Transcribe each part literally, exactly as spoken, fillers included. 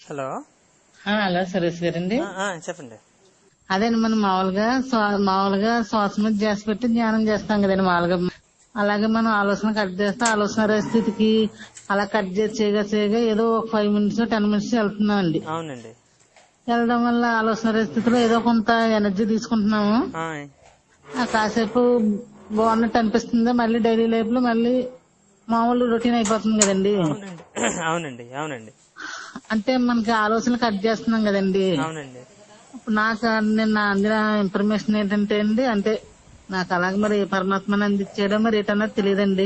Hello hello Suresh గారండి. చెప్పండి. అదేండి మనం మామూలుగా మామూలుగా శ్వాస మీద చేసి పెట్టి ధ్యానం చేస్తాం కదండి మామూలుగా. అలాగే మనం ఆలోచన కట్ చేస్తే ఆలోచన స్థితికి అలా కట్ చేసి చేయగా చేయగా ఏదో ఒక ఫైవ్ మినిట్స్ టెన్ మినిట్స్ వెళ్తున్నాం అండి. అవునండి. వెళ్ళడం వల్ల ఆలోచన స్థితిలో ఏదో కొంత ఎనర్జీ తీసుకుంటున్నాము. కాసేపు బాగున్నట్టు అనిపిస్తుంది. మళ్ళీ డైలీ లైఫ్ లో మళ్ళీ మామూలు రొటీన్ అయిపోతుంది కదండి. అవునండి అవునండి అంటే మనకి ఆలోచనలు కట్ చేస్తున్నాం కదండి. అవునండి. నాకు నిన్న అందిన ఇన్ఫర్మేషన్ ఏంటంటే అండి, అంటే నాకు అలాగే మరి పరమాత్మని అందించాడో మరి ఏంటన్నది తెలియదండి.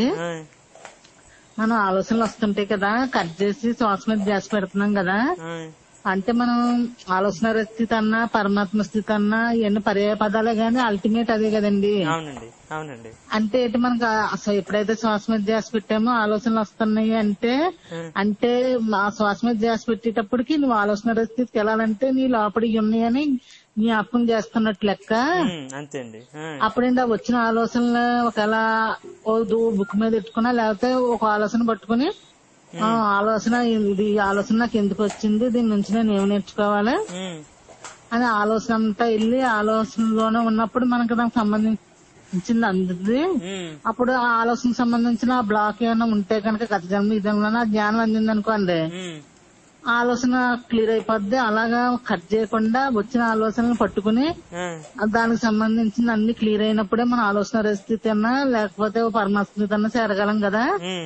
మనం ఆలోచనలు వస్తుంటాయి కదా, కట్ చేసి శ్వాస మీద చేసి పెడుతున్నాం కదా. అంటే మనం ఆలోచన స్థితి అన్నా పరమాత్మ స్థితి అన్నా ఇవన్నీ పర్యాయ పదాలే గానీ అల్టిమేట్ అదే కదండి. అవునండి అవునండి. అంటే ఏంటి మనకు అసలు ఎప్పుడైతే శ్వాస మీద ధ్యాస పెట్టామో ఆలోచనలు వస్తున్నాయి అంటే అంటే ఆ శ్వాస మీద ధ్యాస పెట్టేటప్పటికి నువ్వు ఆలోచన స్థితికి వెళ్ళాలంటే నీ లోపలికి ఉన్నాయని జ్ఞాపకం చేస్తున్నట్టు లెక్క. అంతే అండి. అప్పుడండి ఆ వచ్చిన ఆలోచనలు ఒకవేళ బుక్ మీద పెట్టుకున్నా లేకపోతే ఒక ఆలోచన పట్టుకుని ఆలోచన ఇది ఆలోచన నాకు ఎందుకు వచ్చింది, దీని నుంచి నేను ఏమి నేర్చుకోవాలి అని ఆలోచన అంతా వెళ్ళి ఆలోచనలోనే ఉన్నప్పుడు మనకు దానికి సంబంధించింది అందుతుంది. అప్పుడు ఆ ఆలోచన సంబంధించిన బ్లాక్ ఏమైనా ఉంటే కనుక గత జన్మ ఈ జన్మలో ఆ జ్ఞానం అందింది అనుకోండి, ఆలోచన క్లియర్ అయిపోద్ది. అలాగా కట్ చేయకుండా వచ్చిన ఆలోచనలు పట్టుకుని దానికి సంబంధించిన అన్ని క్లియర్ అయినప్పుడే మన ఆలోచన స్థితి అన్నా లేకపోతే పరమాత్మ స్థితి అన్నా చేరగలం కదా.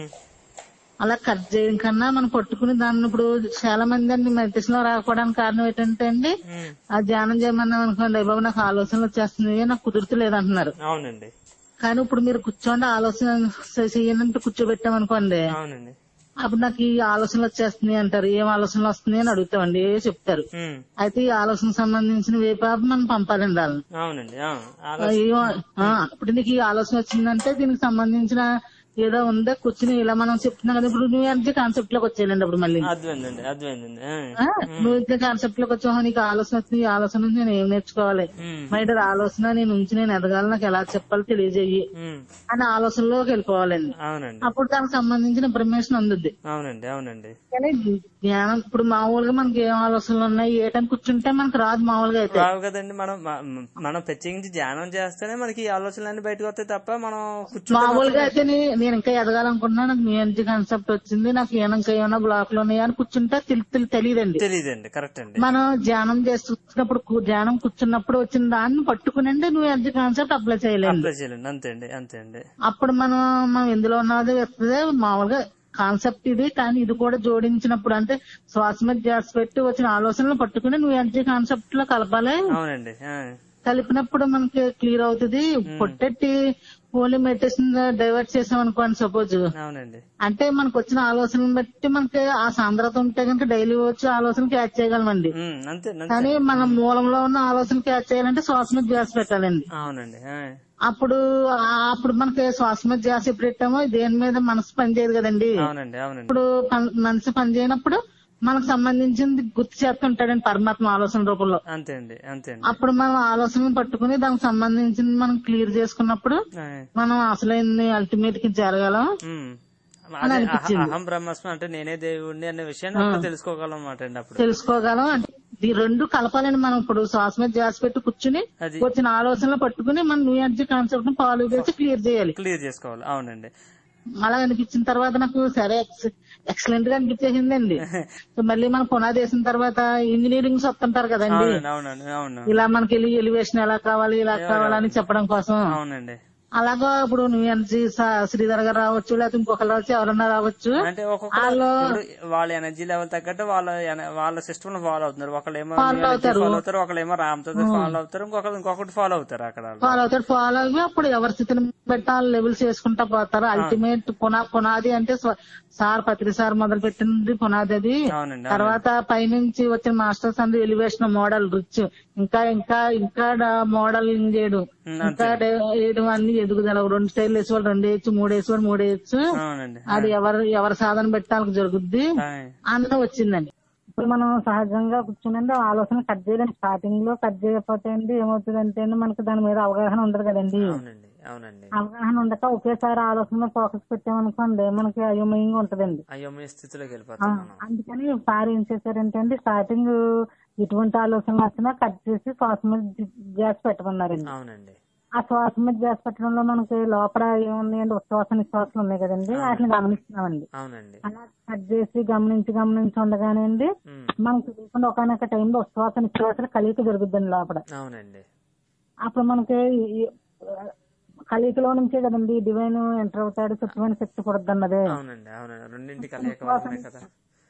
అలా కట్ చేయడం కన్నా మనం పట్టుకుని దాన్ని ఇప్పుడు చాలా మంది అండి మెడిటేషన్ లో రాకపోవడానికి కారణం ఏంటంటే అండి, ఆ ధ్యానం చేయమన్నాం అనుకోండి, బాబు నాకు ఆలోచనలు వచ్చేస్తున్నాయి నాకు కుదురుతలేదు అంటున్నారు. అవునండి. కానీ ఇప్పుడు మీరు కూర్చోండి ఆలోచన చెయ్యనంటే కూర్చోబెట్టామనుకోండి, అప్పుడు నాకు ఈ ఆలోచనలు వచ్చేస్తున్నాయి అంటారు. ఏం ఆలోచనలు వస్తున్నాయి అని అడుగుతామండి, ఏ చెప్తారు. అయితే ఈ ఆలోచన సంబంధించిన వేపాపు మనం పంపాలండి వాళ్ళని. అవునండి. ఇప్పుడు నీకు ఈ ఆలోచన వచ్చిందంటే దీనికి సంబంధించిన ఏదో ఉందా కూర్చుని ఇలా మనం చెప్తున్నాం కదా, ఇప్పుడు నువ్వు అంటే కాన్సెప్ట్ లోకి వచ్చేయాలండి. అప్పుడు మళ్ళీ నువ్వు ఇంకా కాన్సెప్ట్ లోకి వచ్చావు, నీకు ఆలోచన వచ్చింది, ఈ ఆలోచన నుంచి నేను ఏం నేర్చుకోవాలి, మైండ్ ఆలోచన నేను ఉంచి నేను ఎదగాలి, నాకు ఎలా చెప్పాలి తెలియజేయి అని ఆలోచనలోకి వెళ్ళిపోవాలండి. అప్పుడు దానికి సంబంధించిన ఇన్ఫర్మేషన్ అందుద్ది. అవునండి అవునండి. కానీ జ్ఞానం ఇప్పుడు మామూలుగా మనకి ఏం ఆలోచనలు ఉన్నాయి ఏటని కూర్చుంటే మనకు రాదు. మామూలుగా అయితే రావు కదండి. మనం మనం ప్రత్యేకించి ధ్యానం చేస్తేనే మనకి ఆలోచనలన్నీ బయటకు వస్తాయి తప్ప మనం మామూలుగా అయితే నేను ఇంకా ఎదగాలనుకుంటున్నా, నాకు మీ ఎనర్జీ కాన్సెప్ట్ వచ్చింది, నాకు ఇంకా ఏమైనా బ్లాక్ లో ఉన్నాయా అని కూర్చుంటే తెలియదండి. తెలియదండి. కరెక్ట్ అండి. మనం ధ్యానం చేస్తున్నప్పుడు ధ్యానం కూర్చున్నప్పుడు వచ్చిన దాన్ని పట్టుకునండి నువ్వు ఎనర్జీ కాన్సెప్ట్ అప్లై చేయలేదు. అంతే అండి అంతే అండి. అప్పుడు మనం మనం ఎందులో ఉన్నది వస్తుంది మామూలుగా కాన్సెప్ట్ ఇది. కానీ ఇది కూడా జోడించినప్పుడు అంటే శ్వాస మీద ధ్యాస పెట్టి వచ్చిన ఆలోచనలు పట్టుకుని నువ్వు ఎనర్జీ కాన్సెప్ట్ లో కలపాలి. అవునండి. కలిపినప్పుడు మనకి క్లియర్ అవుతుంది. పొట్టెట్టి ఓన్లీ మెడిటేషన్ డైవర్ట్ చేసాం అనుకోండి సపోజ్, అంటే మనకు వచ్చిన ఆలోచనలు బట్టి మనకి ఆ సాంద్రత ఉంటే కనుక డైలీ వచ్చి ఆలోచన క్యాచ్ చేయగలమండి. కానీ మనం మూలంలో ఉన్న ఆలోచన క్యాచ్ చేయాలంటే శ్వాస మీద ధ్యాస పెట్టాలండి. అవునండి. అప్పుడు అప్పుడు మనకి శ్వాస మీద ధ్యాస ఎప్పుడు పెట్టామో దేని మీద మనసు పనిచేయదు కదండి. ఇప్పుడు మనసు పని చేయనప్పుడు మనకు సంబంధించింది గుర్తు చేస్తుంటాడండి పరమాత్మ ఆలోచన రూపంలో. అంతే అండి అంతే. అప్పుడు మనం ఆలోచనలు పట్టుకుని దానికి సంబంధించింది మనం క్లియర్ చేసుకున్నప్పుడు మనం అసలైన అల్టిమేట్ కి జరగలం అని అనిపించింది. అహం బ్రహ్మస్మి అంటే నేనే దేవుడిని అనే విషయాన్ని తెలుసుకోగలం అన్నమాట అండి. అప్పుడు తెలుసుకోగలం అంటే ఈ రెండు కలపాలని మనం ఇప్పుడు శ్వాస మీద ధ్యాస పెట్టి కూర్చుని వచ్చిన ఆలోచనలు పట్టుకుని మనం న్యూ ఎనర్జీ కాన్సెప్ట్ ని ఫాలో చేసి క్లియర్ చేయాలి. క్లియర్ చేసుకోవాలి. అవునండి. అలా అనిపించిన తర్వాత నాకు సరే ఎక్సలెంట్ గా అనిపించేసిందండి. మళ్ళీ మనం పునాది వేసిన తర్వాత ఇంజనీరింగ్స్ వస్తుంటారు కదండి, ఇలా మనకి ఎలివేషన్ ఎలా కావాలి ఇలా కావాలని చెప్పడం కోసం. అవునండి. అలాగా ఇప్పుడు న్యూ ఎనర్జీ శ్రీధర్ గారు రావచ్చు, లేకపోతే ఇంకొకరు రావచ్చు, ఎవరన్నా రావచ్చు. అంటే ఒక్కొక్కరు వాళ్ళ ఎనర్జీ లెవెల్ తగ్గట్టు వాళ్ళ వాళ్ళ సిస్టమ్ లో ఫాలో అవుతున్నారు. ఒకళ్ళేమో ఫాలో అవుతారు, ఒకళ్ళేమో రామతో ఫాలో అవుతారు, ఇంకొకరు ఇంకొకటి ఫాలో అవుతారు. అక్కడ ఫాలో అవుతారు ఫాలో అయ్యి అప్పుడు ఎవరి స్థితిని బట్టి వాళ్ళు లెవెల్స్ చేసుకుంటా పోతారు. అల్టిమేట్ పునా పునాది అంటే సార్ పత్రి సార్ మొదలు పెట్టింది పునాది అది. తర్వాత పైనుంచి వచ్చిన మాస్టర్స్ అందరూ ఎలివేషన్ మోడల్ రిచ్ ఇంకా ఇంకా ఇంకా మోడలింగ్ చేయడం ఇంకా వేయడం అన్ని ఎదుగుదల. రెండు స్టైల్ వేసేవాళ్ళు రెండు వేయచ్చు, మూడు వేసేవాడు మూడు వేయచ్చు. అది ఎవరు ఎవరి సాధన పెట్టాలకు జరుగుద్ది అన్న వచ్చిందండి. ఇప్పుడు మనం సహజంగా కూర్చుందండి ఆలోచన కట్ చేయడానికి స్టార్టింగ్ లో కట్ చేయకపోతే అండి ఏమవుతుంది అంటే మనకి దాని మీద అవగాహన ఉండదు కదండి. అవునండి. అవగాహన ఉండక ఒకేసారి ఆలోచన మీద ఫోకస్ పెట్టామనుకోండి మనకి అయోమయంగా ఉంటదండి. అయోమయ స్థితిలోకి వెళ్ళిపోతాం మనం. అందుకని సార్ ఏం చేశారంటే అండి, స్టార్టింగ్ ఎటువంటి ఆలోచనలు వచ్చినా కట్ చేసి శ్వాస మీద ధ్యాస పెట్టమన్నారండి. అవునండి. ఆ శ్వాస మీద ధ్యాస పెట్టడంలో మనకి లోపల ఏమున్నాయండి, ఉచ్ఛ్వాస నిశ్వాసాలు ఉన్నాయి కదండి, వాటిని గమనిస్తున్నామండి. అవునండి. అలా కట్ చేసి గమనించి గమనించి ఉండగానే అండి మనకు తెలియకుండా ఒకనొక టైంలో ఉచ్ఛ్వాస నిశ్వాసాలు కలియక జరుగుద్దండి లోపల. అవునండి. అప్పుడు మనకి కలియకలో నుంచే కదండి డివైన్ ఎంటర్ అవుతాడు, స్వచ్ఛమైన శక్తి పుడద్దు అన్నదే. అవునండి. అవునండి. రెండింటి కలయిక వల్లనే కదా.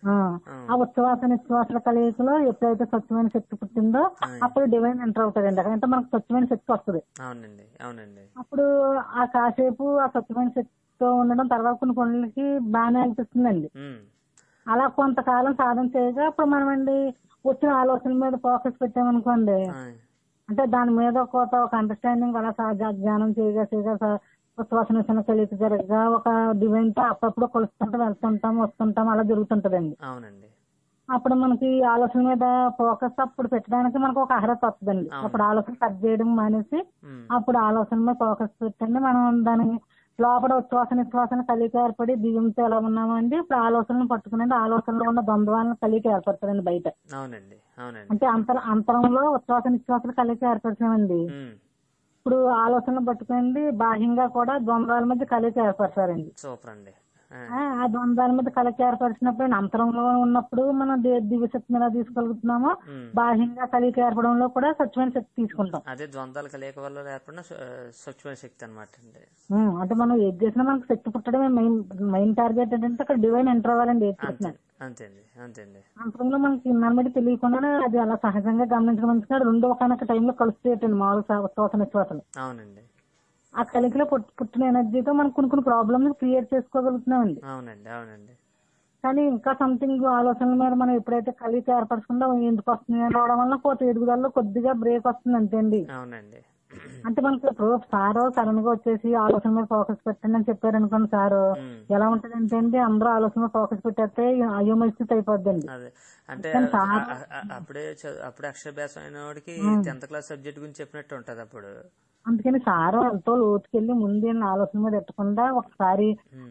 ఆ ఉచ్ఛ్వాస నిశ్వాసాల కలయికలో ఎప్పుడైతే స్వచ్ఛమైన శక్తి పుట్టిందో అప్పుడు డివైన్ ఎంటర్ అవుతాడండి. అక్కడ అంటే మనకు స్వచ్ఛమైన శక్తి వస్తుంది. అవునండి. అవునండి. అప్పుడు ఆ కాసేపు ఆ స్వచ్ఛమైన శక్తితో ఉండడం తర్వాత కొన్ని పనులకి బాగానే అనిపిస్తుందండి. అలా కొంతకాలం సాధన చేయగా అప్పుడు మనం అండి వచ్చిన ఆలోచన మీద ఫోకస్ పెట్టామనుకోండి, అంటే దాని మీద ఒక ఒక అండర్స్టాండింగ్ అలా ధ్యానం చేయగా చేయగా ఉచ్ఛ్వాస నిశ్వాస కలిసి జరగగా ఒక డివైన్ తో అప్పుడప్పుడు కొలుస్తుంటాం, వెళ్తుంటాం, వస్తుంటాం, అలా జరుగుతుంటదండి. అవునండి. అప్పుడు మనకి ఆలోచన మీద ఫోకస్ అప్పుడు పెట్టడానికి మనకు ఒక అర్హత వస్తుందండి. అప్పుడు ఆలోచన కట్ చేయడం మానేసి అప్పుడు ఆలోచన మీద ఫోకస్ పెట్టండి మనం దాని లోపల ఉచ్ఛ్వాస నిశ్వాసన కలిగి ఏర్పడి బియ్యంతో ఎలా ఉన్నామండి ఇప్పుడు ఆలోచనలు పట్టుకునండి, ఆలోచనలో ఉన్న ద్వంద్వాలను కలిగి ఏర్పడతారండి బయట. అవునండి. అవునండి. అంటే అంతర అంతరంలో ఉచ్ఛ్వాస నిశ్వాసాలు కలిగి ఏర్పడతామండి. ఇప్పుడు ఆలోచనలు పట్టుకునండి బాహ్యంగా కూడా ద్వంద్వాల మధ్య కలిగి ఏర్పడతారండి. సూపర్ అండి. ఆ ద్వంద్వాల మీద కలిగి ఏర్పరిచినప్పుడు అంతరంలో ఉన్నప్పుడు మనం దివ్య శక్తిని ఎలా తీసుకోగలుగుతున్నామో బాహ్యంగా కలిగి ఏర్పడంలో కూడా స్వచ్ఛమైన శక్తి తీసుకుంటాం. అదే ద్వంద్వాల కలియక వల్ల ఏర్పడిన స్వచ్ఛమైన శక్తి అనమాట అండి. అంటే మనం ఏది చేసినా మనకు శక్తి పుట్టడమే మెయిన్ మెయిన్ టార్గెట్ ఏంటంటే అక్కడ డివైన్ ఎంటర్ అవ్వాలండి. ఏది చేసినా అంతేండి. అంతేండి. అంతరంలో మనకి నమ్మడి తెలియకుండానే అది అలా సహజంగా గమనించగలిగిన రెండు ఒకనొక టైంలో కలుస్తాయండి మామూలు ఉచ్ఛ్వాస నిశ్వాసాలు. అవునండి. ఆ కలికిలో పుట్టిన ఎనర్జీతో మనం కొన్ని కొన్ని ప్రాబ్లమ్స్ క్రియేట్ చేసుకోగలుగుతున్నామండి. అవునండి. అవునండి. కానీ ఇంకా సంథింగ్ ఆలోచనల మీద మనం ఎప్పుడైతే కలిసి ఏర్పరచకుండా ఎందుకు వస్తుంది అని రావడం వల్ల పోతే ఎదుగుదలలో కొద్దిగా బ్రేక్ వస్తుంది అంతేండి. అవునండి. అంటే మనకి ఇప్పుడు సారు సడన్ గా వచ్చేసి ఆలోచన మీద ఫోకస్ పెట్టండి అని చెప్పారు అనుకోండి, సారు ఎలా ఉంటది అంటే అండి అందరూ ఆలోచన మీద ఫోకస్ పెట్టేస్తే అయోమయ స్థితి అయిపోద్దండి. అంటే అప్పుడే అప్పుడే అక్షరాభ్యాసం అయిన వాడికి టెన్త్ క్లాస్ సబ్జెక్ట్ గురించి చెప్పినట్టు ఉంటది అప్పుడు. అందుకని సారు ఎంతో లోతుకెళ్లి ముందే ఆలోచన మీద పెట్టకుండా ఒకసారి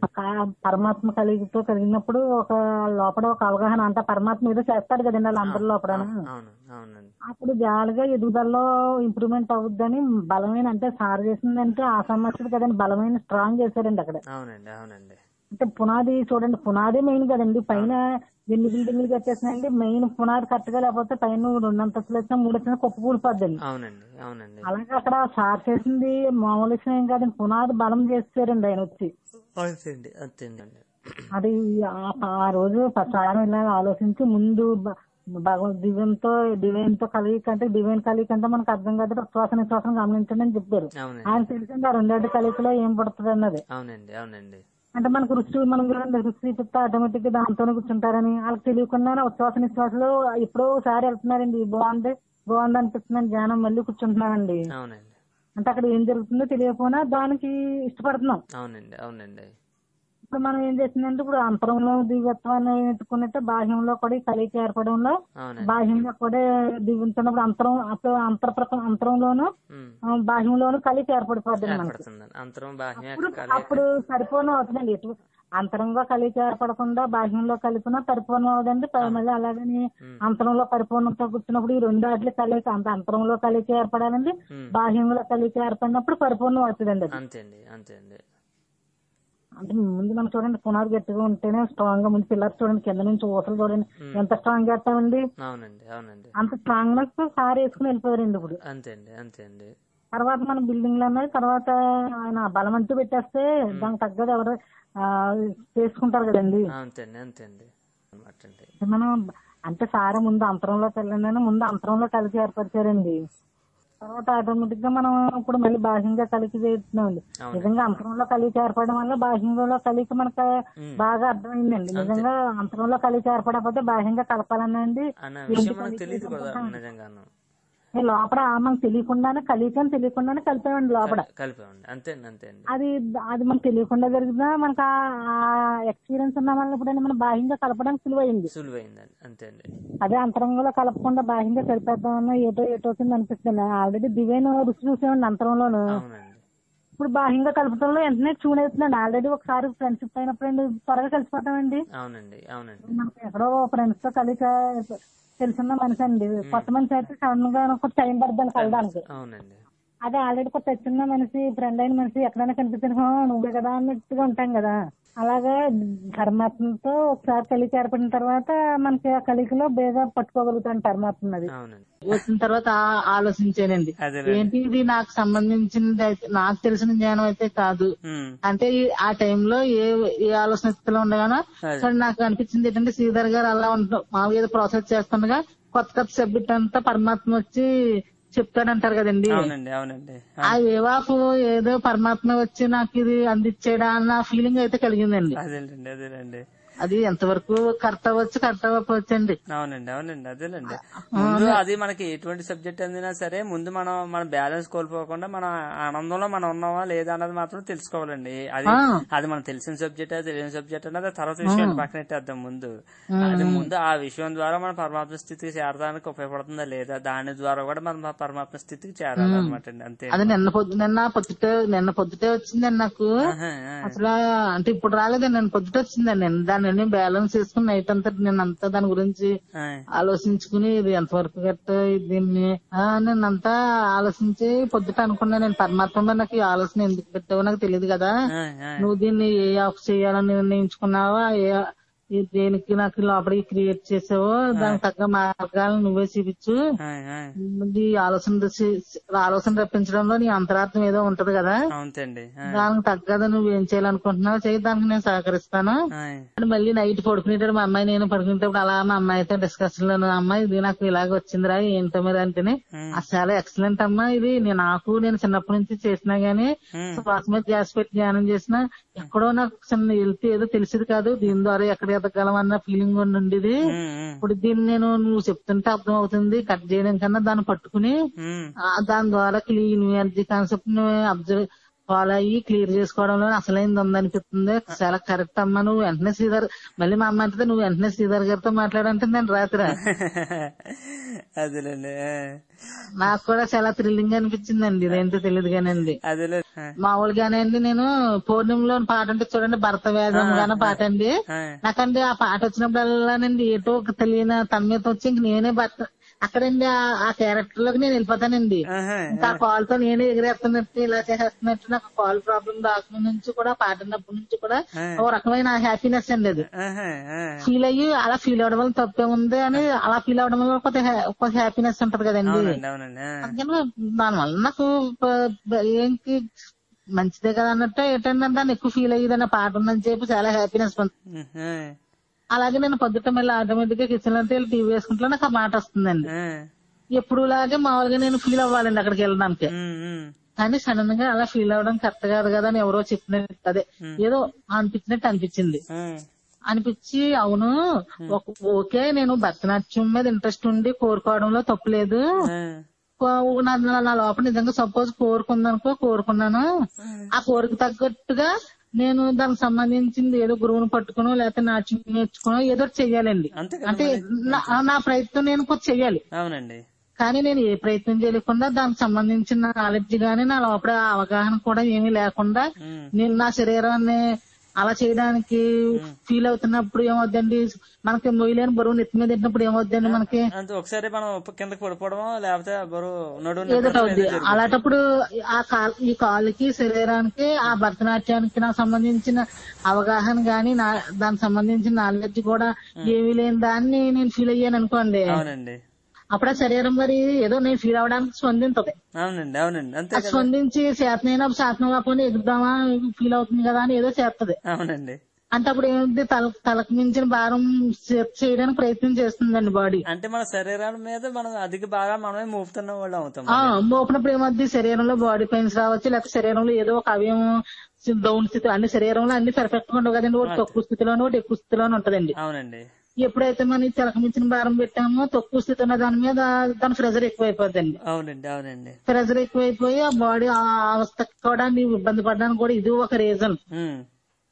పరమాత్మ కలిగితో కలిగినప్పుడు ఒక లోపల ఒక అవగాహన అంటే పరమాత్మ ఏదో చేస్తాడు కదండి వాళ్ళ అందరి లోపల. అప్పుడు జాలిగా ఎదుగుదలలో ఇంప్రూవ్మెంట్ అవుద్దని బలమైన అంటే సార్ చేసిందంటే ఆ సమస్యలు కదండి బలమైన స్ట్రాంగ్ చేశారండి అక్కడ. అవునండి. అవునండి. అంటే పునాది చూడండి, పునాది మెయిన్ కదండి. పైన ఎన్ని బిల్డింగ్లు కట్టేసినాయండి, మెయిన్ పునాది కరెక్ట్ గా లేకపోతే పైన రెండు అంతస్తులు వచ్చినా మూడు వచ్చినా కుప్ప కూలిపోద్దండి. అవునండి. అవునండి. అలాగే అక్కడ సార్ చేసింది మామూలు విషయం ఏం కాదండి, పునాది బలం చేస్తారండి ఆయన వచ్చి. అది ఆ రోజు సార్ ఇలా ఆలోచించి ముందు భగవద్ దివ్యంతో డివైన్ తో కలిగి కంటే డివైన్ కలిగి కంటే మనకు అర్థం కాదు ఉచ్ఛ్వాస నిశ్వాసం గమనించండి అని చెప్పారు. ఆయన తెలిసింది ఆ రెండేళ్ల కలిగిలో ఏం పడుతుంది అన్నది. అవునండి. అవునండి. అంటే మనకు రుచి మనం రుచి చెప్తే ఆటోమేటిక్ గా దాంతోనే కూర్చుంటారని వాళ్ళకి తెలియకుండానే ఉచ్ఛ్వాస నిశ్వాసలో ఎప్పుడో ఒకసారి వెళ్తున్నారండి, బాగుంది బాగుంది అనిపిస్తుందని ధ్యానం మళ్ళీ కూర్చుంటున్నారండి. అంటే అక్కడ ఏం జరుగుతుందో తెలియకపోయినా దానికి ఇష్టపడుతున్నాం. అవునండి. అవునండి. ఇప్పుడు మనం ఏం చేసిందంటే ఇప్పుడు అంతరంలో దివ్యత్వాన్ని ఎత్తుకున్నట్టే బాహ్యంలో కూడా కలిగి ఏర్పడంలో బాహ్యంగా కూడా దివ్యుతున్నప్పుడు అంతరం అప్పుడు అంతర ప్రపంచ అంతరంలోను బాహ్యంలోను కలిగి ఏర్పడిపోద్ది మనకి. అప్పుడు పరిపూర్ణం అవుతుందండి. ఎటు అంతరంగా కలిగి ఏర్పడకుండా బాహ్యంలో కలిపినా పరిపూర్ణం అవుదండి. మళ్ళీ అలాగని అంతరంలో పరిపూర్ణంతో కూర్చున్నప్పుడు ఈ రెండు వాటిలో కలిగి అంత అంతరంలో కలిగి ఏర్పడాలండి, బాహ్యంలో కలిగి ఏర్పడినప్పుడు పరిపూర్ణం అవుతుందండి. అంతేండి. అంతేండి. అంటే ముందు మనం చూడండి పునాది గట్టిగా ఉంటేనే స్ట్రాంగ్ గా ముందు పిల్లర్స్ చూడండి, కింద నుంచి ఊసలు చూడండి ఎంత స్ట్రాంగ్ చేస్తామండి. అవునండి. అవునండి. అంత స్ట్రాంగ్ నెస్ సార్ వేసుకుని వెళ్ళిపోయారండి. ఇప్పుడు అంతేండి. అంతేండి. తర్వాత మన బిల్డింగ్లు అన్నది తర్వాత ఆయన బలం అంటూ పెట్టేస్తే దానికి తగ్గదు ఎవరు చేసుకుంటారు కదండి. అంతేండి. అంతేండి. మనం అంటే సార్ ముందు అంతరంలోకి వెళ్ళండి, ముందు అంతరంలో కలిసి ఏర్పరిచారండి. తర్వాత ఆటోమేటిక్ గా మనం ఇప్పుడు మళ్ళీ బాహ్యంగా కలిసి చేస్తున్నామండి. నిజంగా అంతరంలో కలిసి ఏర్పడడం వల్ల బాహ్యంలో కలిసి మనకు బాగా అర్థమైందండి. నిజంగా అంతరంలో కలిసి ఏర్పడకపోతే బాహ్యంగా కలపాలనండి లోపల మనకు తెలియకుండానే కలికని తెలియకుండానే కలిపామండి లోపల. అది అది మనకు తెలియకుండా జరిగినా మనకు ఆ ఎక్స్పీరియన్స్ ఉన్న వల్ల ఇప్పుడు మనం బాహ్యంగా కలపడానికి సులువైంది. అదే అంతరంగంలో కలపకుండా బాహ్యంగా కలిపేద్దామన్నా ఏటో ఏటో కింద అనిపిస్తుంది. ఆల్రెడీ దివ్యైన రుచి చూసామండి అంతరంలోను. ఇప్పుడు బాహ్యంగా కలపడంలో వెంటనే ట్యూన్ అవుతుందండి. ఆల్రెడీ ఒకసారి ఫ్రెండ్షిప్ అయినప్పుడు త్వరగా కలిసిపోతామండి. అవునండి అవునండి మనకి ఎక్కడో ఫ్రెండ్స్ తో కలిసి తెలిసిన మనిషి అండి. కొత్త మనిషి అయితే సడన్ గా కొంచెం టైం పడుతుంది కలడానికి. అవునండి అదే ఆల్రెడీ కొత్త చిన్న మనిషి, ఫ్రెండ్ అయిన మనిషి ఎక్కడైనా కనిపించిన నువ్వే కదా అన్నట్టుగా ఉంటాం కదా. అలాగా పరమాత్మతో ఒకసారి కలిసి ఏర్పడిన తర్వాత మనకి ఆ కలికలో బేగా పట్టుకోగలుగుతాం పరమాత్మది. వచ్చిన తర్వాత ఆలోచించానండి, ఏంటి ఇది నాకు సంబంధించింది అయితే, నాకు తెలిసిన జ్ఞానం అయితే కాదు. అంటే ఆ టైంలో ఏ ఏ ఆలోచన స్థితిలో ఉండగానో సరే నాకు అనిపించింది ఏంటంటే శ్రీధర్ గారు అలా ఉంటాం మామూలుగా ఏదో ప్రాసెస్ చేస్తుండగా కొత్త కొత్త సబ్జెక్ట్ అంతా పరమాత్మ వచ్చి చెప్తాడంటారు కదండి. అవునండి అవునండి ఆ వేవాఫ్ ఏదో పరమాత్మ వచ్చి నాకు ఇది అందించేడా అన్న ఫీలింగ్ అయితే కలిగిందండి. అదేనండి అదేనండి అది ఎంతవరకు కరెక్ట్ అవ్వచ్చు కరెక్ట్ అవ్వకపోవచ్చు అండి. అవునండి అవునండి అదేనండి. ముందు అది మనకి ఎటువంటి సబ్జెక్ట్ అందినా సరే ముందు మనం మన బ్యాలెన్స్ కోల్పోకుండా మన ఆనందంలో మనం ఉన్నామా లేదా అన్నది మాత్రం తెలుసుకోవాలండి. అది అది మనకు తెలిసిన సబ్జెక్ట్ తెలియని సబ్జెక్ట్ అన్నది తర్వాత విషయాన్ని పక్కనెట్టేద్దాం. ముందు అది ముందు ఆ విషయం ద్వారా మన పరమాత్మ స్థితికి చేరడానికి ఉపయోగపడుతుందా లేదా దాని ద్వారా కూడా మనం పరమాత్మ స్థితికి చేరాలన్నమాట అండి. అంతే. అది నిన్న పొద్దు నిన్న పొద్దుటే నిన్న పొద్దుటే వచ్చిందండి నాకు. అసలు అంటే ఇప్పుడు రాలేదండి, నిన్న పొద్దుటే వచ్చిందండి. నేను దాన్ని బ్యాలెన్స్ చేసుకుని నైట్ అంతా నేను అంతా దాని గురించి ఆలోచించుకుని ఇది ఎంతవరకు కరెక్ట్ దీన్ని నేనంతా ఆలోచించి పొద్దుట అనుకున్నా, నేను పరమాత్మ నాకు ఈ ఆలోచన ఎందుకు పెట్టావో నాకు తెలియదు కదా, నువ్వు దీన్ని ఏ ఆఫ్ చేయాలని నిర్ణయించుకున్నావా, ఏ దేనికి నాకు లోపలికి క్రియేట్ చేసావో దానికి తగ్గ మార్గాలను నువ్వే చూపించు. ఈ ఆలోచన ఆలోచన రప్పించడంలో నీ అంతరార్థం ఏదో ఉంటది కదా, దానికి తగ్గదా నువ్వేం చేయాలనుకుంటున్నావు చేయి, దానికి నేను సహకరిస్తాను. మళ్ళీ నైట్ పడుకునేటప్పుడు మా అమ్మాయి నేను పడుకునేటప్పుడు అలా మా అమ్మాయితో డిస్కషన్ లో అమ్మాయి ఇది నాకు ఇలాగ వచ్చిందిరా ఏంటో మరి అంటేనే అది చాలా ఎక్సలెంట్ అమ్మా, ఇది నాకు నేను చిన్నప్పటి నుంచి చేసినా గానీ శ్వాస మీద ధ్యాస పెట్టి ధ్యానం చేసినా ఎక్కడో నాకు చిన్న వెళ్తే ఏదో తెలిసేది కాదు, దీని ద్వారా ఎక్కడ ఎదగలం అన్న ఫీలింగ్ ఉండేది. ఇప్పుడు దీన్ని నేను నువ్వు చెప్తుంటే అర్థం అవుతుంది, కట్ చేయడం కన్నా దాన్ని పట్టుకుని దాని ద్వారా క్లీన్ ఎనర్జీ కాన్సెప్ట్ ని అబ్జర్వ్ ఫాలో అయ్యి క్లియర్ చేసుకోవడంలో అసలైంది ఉందనిపిస్తుంది. చాలా కరెక్ట్ అమ్మా, నువ్వు వెంటనే శ్రీధర్ మళ్ళీ మా అమ్మ అంటే నువ్వు వెంటనే శ్రీధర్ గారితో మాట్లాడంటే నేను రాత్రి అదేలేండి నాకు కూడా చాలా థ్రిల్లింగ్ అనిపించిందండి. ఇదేంటో తెలియదు కానండి. మామూలుగానే అండి నేను పూర్ణిమలో పాట అంటే చూడండి భరత వేదం గాన పాట అండి, నాకండి ఆ పాట వచ్చినప్పుడల్లానండి ఏటో ఒక తెలియని తన్మీత వచ్చి ఇంక నేనే భర్త అక్కడండి ఆ క్యారెక్టర్ లోకి నేను వెళ్ళిపోతానండి. ఇంకా ఆ కాల్ తో నేనే ఎగిరేస్తున్నట్టు ఇలా చేసేస్తున్నట్టు నాకు కాల్ ప్రాబ్లం రాక నుంచి కూడా పాడినప్పటి నుంచి కూడా ఒక రకమైన హ్యాపీనెస్ అండి. అది ఫీల్ అయ్యి అలా ఫీల్ అవడం వల్ల తప్పే ఉంది అని అలా ఫీల్ అవడం వల్ల ఒక హ్యాపీనెస్ ఉంటది కదండి. అందుకని దానివల్ల నాకు ఏంటి మంచిదే కదా అన్నట్టు ఏంటంటే దాన్ని ఎక్కువ ఫీల్ అయ్యేదన్న పాట ఉందని చెప్పి చాలా హ్యాపీనెస్ పొందుతుంది. అలాగే నేను పొద్దుట మళ్ళీ ఆటోమేటిక్ గా కిచెన్ అంటే టీవీ వేసుకుంటే నాకు ఆ మాట వస్తుందండి. ఎప్పుడు లాగే మామూలుగా నేను ఫీల్ అవ్వాలండి అక్కడికి వెళ్ళడానికి, కానీ సడన్ గా అలా ఫీల్ అవ్వడం కరెక్ట్ కాదు కదా అని ఎవరో చెప్పినట్టు అదే ఏదో అనిపించినట్టు అనిపించింది. అనిపించి అవును ఓకే నేను భరతనాట్యం మీద ఇంట్రెస్ట్ ఉండి కోరుకోవడంలో తప్పులేదు, నా లోపల నిజంగా సపోజ్ కోరుకుందనుకో కోరుకున్నాను, ఆ కోరిక తగ్గట్టుగా నేను దానికి సంబంధించింది ఏదో గురువును పట్టుకునో లేకపోతే నాట్యం నేర్చుకునో ఏదో చెయ్యాలండి. అంటే నా ప్రయత్నం నేను కొంచెం చెయ్యాలి. అవునండి. కానీ నేను ఏ ప్రయత్నం చేయకుండా దానికి సంబంధించిన నాలెడ్జ్ గానీ నా లోపల అవగాహన కూడా ఏమీ లేకుండా నేను నా శరీరాన్ని అలా చేయడానికి ఫీల్ అవుతున్నప్పుడు ఏమవుద్దండి, మనకి మొయ్యలేని బరువు నెత్తి మీద పెట్టినప్పుడు ఏమవుద్దండి మనకి ఒకసారి మనం కిందకి పడిపోవడం లేకపోతే బరువు ఏదో అవుద్ది. అలాంటప్పుడు ఆ కాల్ ఈ కాలుకి శరీరానికి ఆ భరతనాట్యానికి నాకు సంబంధించిన అవగాహన గాని దానికి సంబంధించిన నాలెడ్జ్ కూడా ఏమీ లేని దాన్ని నేను ఫీల్ అయ్యాను అనుకోండి, అప్పుడే శరీరం మరి ఏదో నేను ఫీల్ అవడానికి స్పందించదు. అవునండి అవునండి అంతే. స్పందించి చేతనైనా శాతం కాకుండా ఎగుద్దామా ఫీల్ అవుతుంది కదా అని ఏదో చేస్తుంది. అవునండి. అంటే అప్పుడు ఏమిటి తల తలకు మించిన భారం చేయడానికి ప్రయత్నం చేస్తుందండి బాడీ. అంటే మన శరీరం మీద మనం అధిక బాగా మనమే మోపుతున్న వాళ్ళు అవుతాం. మోపినప్పుడు ఏమవుద్ది శరీరంలో బాడీ పెయిన్స్ రావచ్చు, లేకపోతే శరీరంలో ఏదో ఒక అవయం డౌన్ స్థితి, అన్ని శరీరంలో అన్ని పర్ఫెక్ట్ గా ఉండవు కదండి, ఒకటి తక్కువ స్థితిలోనూ ఒకటి ఎక్కువ స్థితిలోనూ ఉంటదండి. అవునండి. ఎప్పుడైతే మనం తలకు మించిన భారం పెట్టామో తక్కువ స్థితి ఉన్న దాని మీద దాని ప్రెజర్ ఎక్కువైపోద్దండి. అవునండి అవునండి. ప్రెజర్ ఎక్కువైపోయి ఆ బాడీ ఆ అవస్థ కూడా నీవు ఇబ్బంది పడడానికి కూడా ఇది ఒక రీజన్.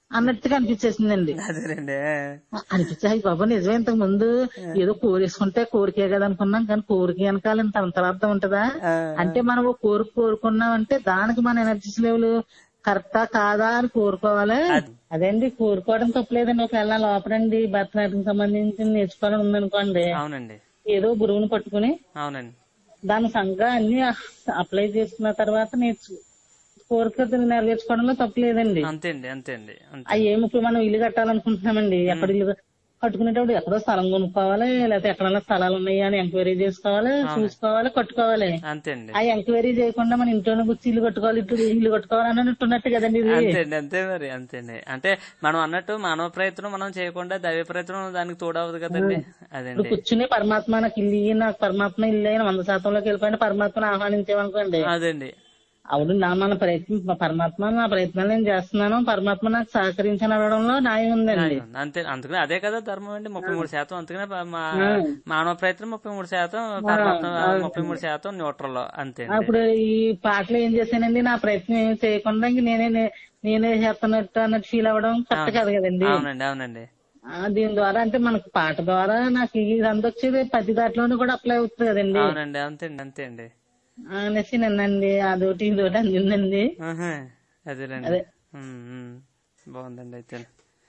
అన్నట్టుగా అనిపించేసిందండి. అదేనండి. అనిపించాయి బాబా నిజమే, ఇంతకు ముందు ఏదో కోరేసుకుంటే కోరికే కదా అనుకున్నాం, కానీ కోరిక వెనకాల ఇంత అంతరార్థం ఉంటదా? అంటే మనం ఒక కోరిక కోరుకున్నాం అంటే దానికి మన ఎనర్జీస్ లెవెల్ కరెక్టా కాదా అని కోరుకోవాలి. అదేండి కోరుకోవడం తప్పలేదండి. ఒకవేళ లోపలండి భరతనాట్యం సంబంధించి నేర్చుకోవాలని ఉందనుకోండి, అవునండి, ఏదో గురువుని పట్టుకుని అవునండి దాని సంఘం అన్ని అప్లై చేసుకున్న తర్వాత నేర్చు కోరిక నెరవేర్చుకోవడంలో తప్పలేదండి. అంతే అండి, అంతే అండి. అవి ఏమి ఇప్పుడు మనం ఇల్లు కట్టాలనుకుంటున్నామండి, ఎక్కడ ఇల్లు కట్టుకునేటప్పుడు ఎక్కడో స్థలం కొనుక్కోవాలి, లేకపోతే ఎక్కడన్నా స్థలాలు ఉన్నాయా అని ఎంక్వైరీ చేసుకోవాలి, చూసుకోవాలి, కట్టుకోవాలి. అంతే అండి. ఆ ఎంక్వైరీ చేయకుండా మన ఇంట్లోనే కూర్చి ఇల్లు కట్టుకోవాలి, ఇటు ఇల్లు కట్టుకోవాలి అన్నట్టున్నట్టు కదండి ఇది. అంతే అండి, అంతే మరి, అంతే అండి. అంటే మనం అన్నట్టు మానవ ప్రయత్నం మనం చేయకుండా దైవ ప్రయత్నం దానికి తోడవదు కదండి. అదండి కూర్చుని పరమాత్మ నాకు ఇల్లు నాకు పరమాత్మ ఇల్లు అయిన వంద శాతంలోకి వెళ్ళిపోయిన పరమాత్మను ఆహ్వానించేమనుకోండి, అదండి అవును నా మన ప్రయత్నం పరమాత్మ నా ప్రయత్నాలు నేను చేస్తున్నాను, పరమాత్మ నాకు సహకరించని అనడంలో న్యాయం ఉందండి. అంతే, అందుకని అదే కదా ధర్మం అండి. ముప్పై మూడు శాతం అందుకనే మానవ ప్రయత్నం ముప్పై మూడు శాతం, పరమాత్మ ముప్పై మూడు శాతం న్యూట్రల్. అంతే. అప్పుడు ఈ పాటలు ఏం చేశానండి, నా ప్రయత్నం ఏం చేయకుండా ఇంక నేనే నేనే చేస్తున్నట్టు అన్నట్టు ఫీల్ అవ్వడం కరెక్ట్ కాదు కదండి. అవునండి, అవునండి. దీని ద్వారా అంటే మనకు పాట ద్వారా నాకు ఇదంతా వచ్చేది ప్రతి దాంట్లోనూ కూడా అప్లై అవుతుంది కదండి. అవునండి, అంతే అండి, అంతే అండి అనేసి నిన్నండి అదొకటి ఇదొకటి అందిందండి. అదేనండి, బాగుందండి. అయితే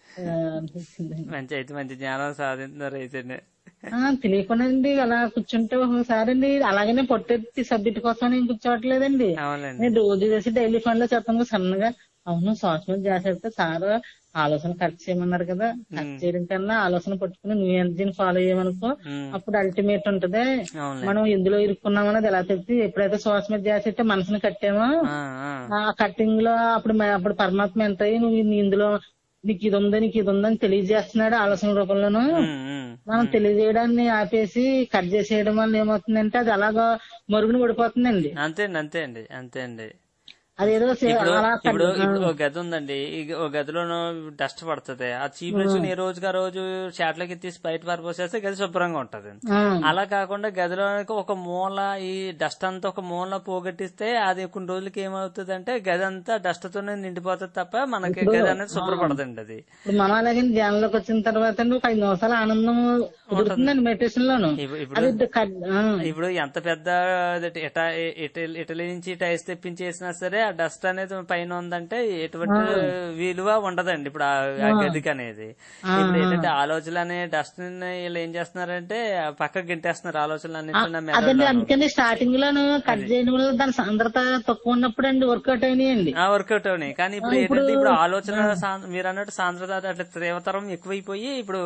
మంచి అయితే మంచి జ్ఞానం సాధించారు అయితే. తెలియకుండాండి అలా కూర్చుంటే ఒకసారి అండి అలాగనే పొట్టెత్తి సబ్జెక్ట్ కోసం నేను కూర్చోవట్లేదండి. నేను రోజు చేసి డైలీ ఫండ్ లో చెప్తాను సన్నగా, అవును సోషల్ చేసేస్తే సార్ ఆలోచన ఖర్చు చేయమన్నారు కదా, ఖర్చు చేయడం కన్నా ఆలోచన పట్టుకుని నువ్వు ఎనర్జీని ఫాలో చేయమనుకో, అప్పుడు అల్టిమేట్ ఉంటది. మనం ఎందులో ఇరుక్కున్నాం అనేది ఎలా తెలిసి ఎప్పుడైతే శ్వాస మీద చేసేస్తే మనసుని కట్టామో ఆ కట్టింగ్ లో అప్పుడు అప్పుడు పరమాత్మ ఎంత నువ్వు ఇందులో నీకు ఇది ఉందా నీకు ఇది ఉందని తెలియజేస్తున్నాడు ఆలోచన రూపంలోనూ. మనం తెలియజేయడాన్ని ఆపేసి కట్ చేసేయడం వల్ల ఏమవుతుందంటే అది అలాగా మరుగున పడిపోతుందండి. అంతే అండి, అంతే అండి, అంతే అండి. అదేదో ఇప్పుడు ఒక గది ఉందండి, ఒక గదిలోనూ డస్ట్ పడుతుంది, ఆ చీపులు ఏ రోజుగా రోజు షాట్లకి తీసి బయట పారిపోసేస్తే గది శుభ్రంగా ఉంటది. అలా కాకుండా గదిలోనికి ఒక మూల ఈ డస్ట్ అంతా ఒక మూల పోగొట్టిస్తే అది కొన్ని రోజులకి ఏమవుతుంది అంటే గది అంతా డస్ట్ తోనే నిండిపోతుంది తప్ప మనకి గది అనేది శుభ్రపడదండి. అది మనం అలాగే ధ్యానంలోకి వచ్చిన తర్వాత ఒక ఐదు నిమిషాలు ఆనందం ఉంటుందండి మెడిటేషన్ లోను. ఇప్పుడు ఎంత పెద్ద ఇటలీ నుంచి టైర్స్ తెప్పించేసినా సరే ఆ డస్ట్ అనేది పైన ఉందంటే ఎటువంటి విలువ ఉండదండి ఇప్పుడు ఆ గదికి అనేది. ఇప్పుడు ఏంటంటే ఆలోచనలు అనే డస్ట్ వీళ్ళు ఏం చేస్తున్నారంటే పక్కకు గింటేస్తున్నారు ఆలోచనలు అన్నింటినీ. అందుకని స్టార్టింగ్ లోను కట్ చేయడం వల్ల దాని సాంద్రత తక్కువ ఉన్నప్పుడు అండి వర్కౌట్ అయినాయండి. వర్కౌట్ అయినాయి. కానీ ఇప్పుడు ఏంటంటే ఇప్పుడు ఆలోచన మీరు అన్నట్టు సాంద్రత అట్లా తీవ్రతరం ఎక్కువైపోయి ఇప్పుడు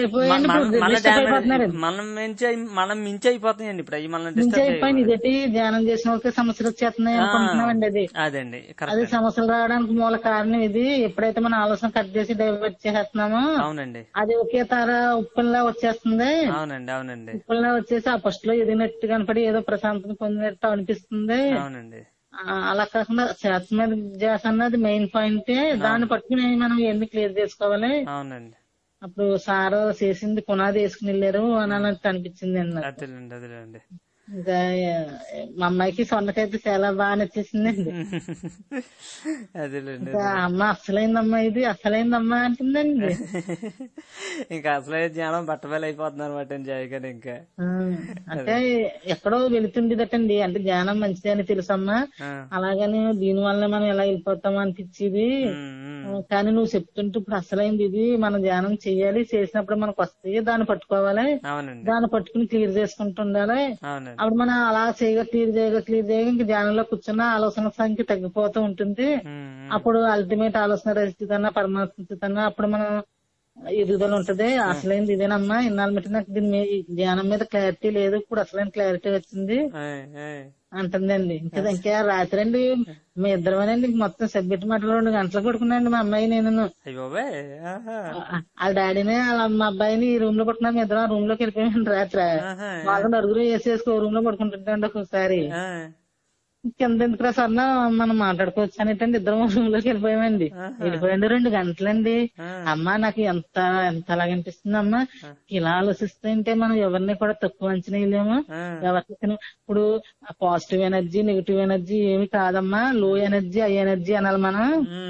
మనం మించి మనం మించి అయిపోతున్నాయండి. ఇప్పుడు అవి మనం ఇదేంటి ధ్యానం చేసిన వాళ్ళకి సమస్యలు వచ్చేస్తున్నాయి అనుకుంటున్నామండి. అది అదండి అది సమస్యలు రావడానికి మూల కారణం ఇది. ఎప్పుడైతే మన ఆలోచన కట్ చేసి డైవర్ట్ చేస్తున్నామో అవునండి అది ఒకే తార ఉప్పుల్లా వచ్చేస్తుంది. అవునండి, అవునండి. ఉప్పుల్లా వచ్చేసి ఆ ఫస్ట్ లో ఎదిగినట్టు కనపడి ఏదో ప్రశాంతత పొందినట్టు అనిపిస్తుంది. అవునండి. అలా కాకుండా శ్వాస మీద ధ్యాస అన్నది మెయిన్ పాయింట్. దాన్ని పట్టుకుని మనం ఎన్ని క్లియర్ చేసుకోవాలి. అవునండి. అప్పుడు సార్ చేసింది పునాది వేసుకుని వెళ్ళారు అని అన్నట్టు అనిపించింది అండి. అదేలేండి, అదేలేండి. ఇంకా మా అమ్మాయికి సొంతకైతే చాలా బాగా నచ్చేసిందండి. అదేలేండి. అమ్మ అసలైందమ్మా ఇది అసలైందమ్మా అంటుందండి. ఇంకా అసలైన జ్ఞానం బట్టబయలు అయిపోతున్నారు అనమాట జాయిగా. ఇంకా అంటే ఎక్కడో వెళుతుండేదటండి, అంటే జ్ఞానం మంచిది అని తెలుసమ్మా, అలాగని దీని వల్ల మనం ఎలా వెళ్ళిపోతాం అనిపించేది. కానీ నువ్వు చెప్తుంటే ఇప్పుడు అసలైంది ఇది, మనం ధ్యానం చెయ్యాలి, చేసినప్పుడు మనకు వస్తాయి, దాన్ని పట్టుకోవాలి, దాన్ని పట్టుకుని క్లియర్ చేసుకుంటుండాలి. అప్పుడు మనం అలా చేయగా క్లియర్ చేయగా క్లియర్ చేయగా ఇంక ధ్యానంలో కూర్చున్న ఆలోచన సంఖ్య తగ్గిపోతూ ఉంటుంది. అప్పుడు అల్టిమేట్ ఆలోచన రహితన్నా పరమాత్మన్నా అప్పుడు మనం ఎదుగుదల ఉంటది. అసలైంది ఇదేనమ్మా, ఇన్నాళ్ళ మట్టి నాకు దీని ధ్యానం మీద క్లారిటీ లేదు, ఇప్పుడు అసలైన క్లారిటీ వచ్చింది అంటుందండి. ఇంకా ఇంకా రాత్రి అండి మీ ఇద్దరమేనండి మొత్తం సబ్జెక్ట్ మాటలు రెండు గంటలు కొడుకున్నాండి మా అమ్మాయి నేను. వాళ్ళ డాడీని వాళ్ళ మా అబ్బాయిని ఈ రూమ్ లో పట్టుకున్నాం, ఇద్దరు ఆ రూమ్ లోకి వెళ్ళిపోయాను రాత్రి. వాళ్ళు నలుగురు వేసేసుకో రూమ్ లో పడుకుంటుంటండి ఒక్కొక్కసారి. కింద ఎందుకు సార్ మనం మాట్లాడుకోవచ్చు అనేటండి ఇద్దరం రూమ్ లోకి వెళ్ళిపోయామండి. వెళ్ళిపోయండి రెండు గంటలండి. అమ్మా నాకు ఎంత ఎంత అలాగనిపిస్తుంది అమ్మా, ఇలా ఆలోచిస్తుంటే మనం ఎవరిని కూడా తక్కువ అంచనా వేయలేము. ఎవరికి ఇప్పుడు పాజిటివ్ ఎనర్జీ నెగిటివ్ ఎనర్జీ ఏమి కాదమ్మా, లో ఎనర్జీ హై ఎనర్జీ అనాలి. మనం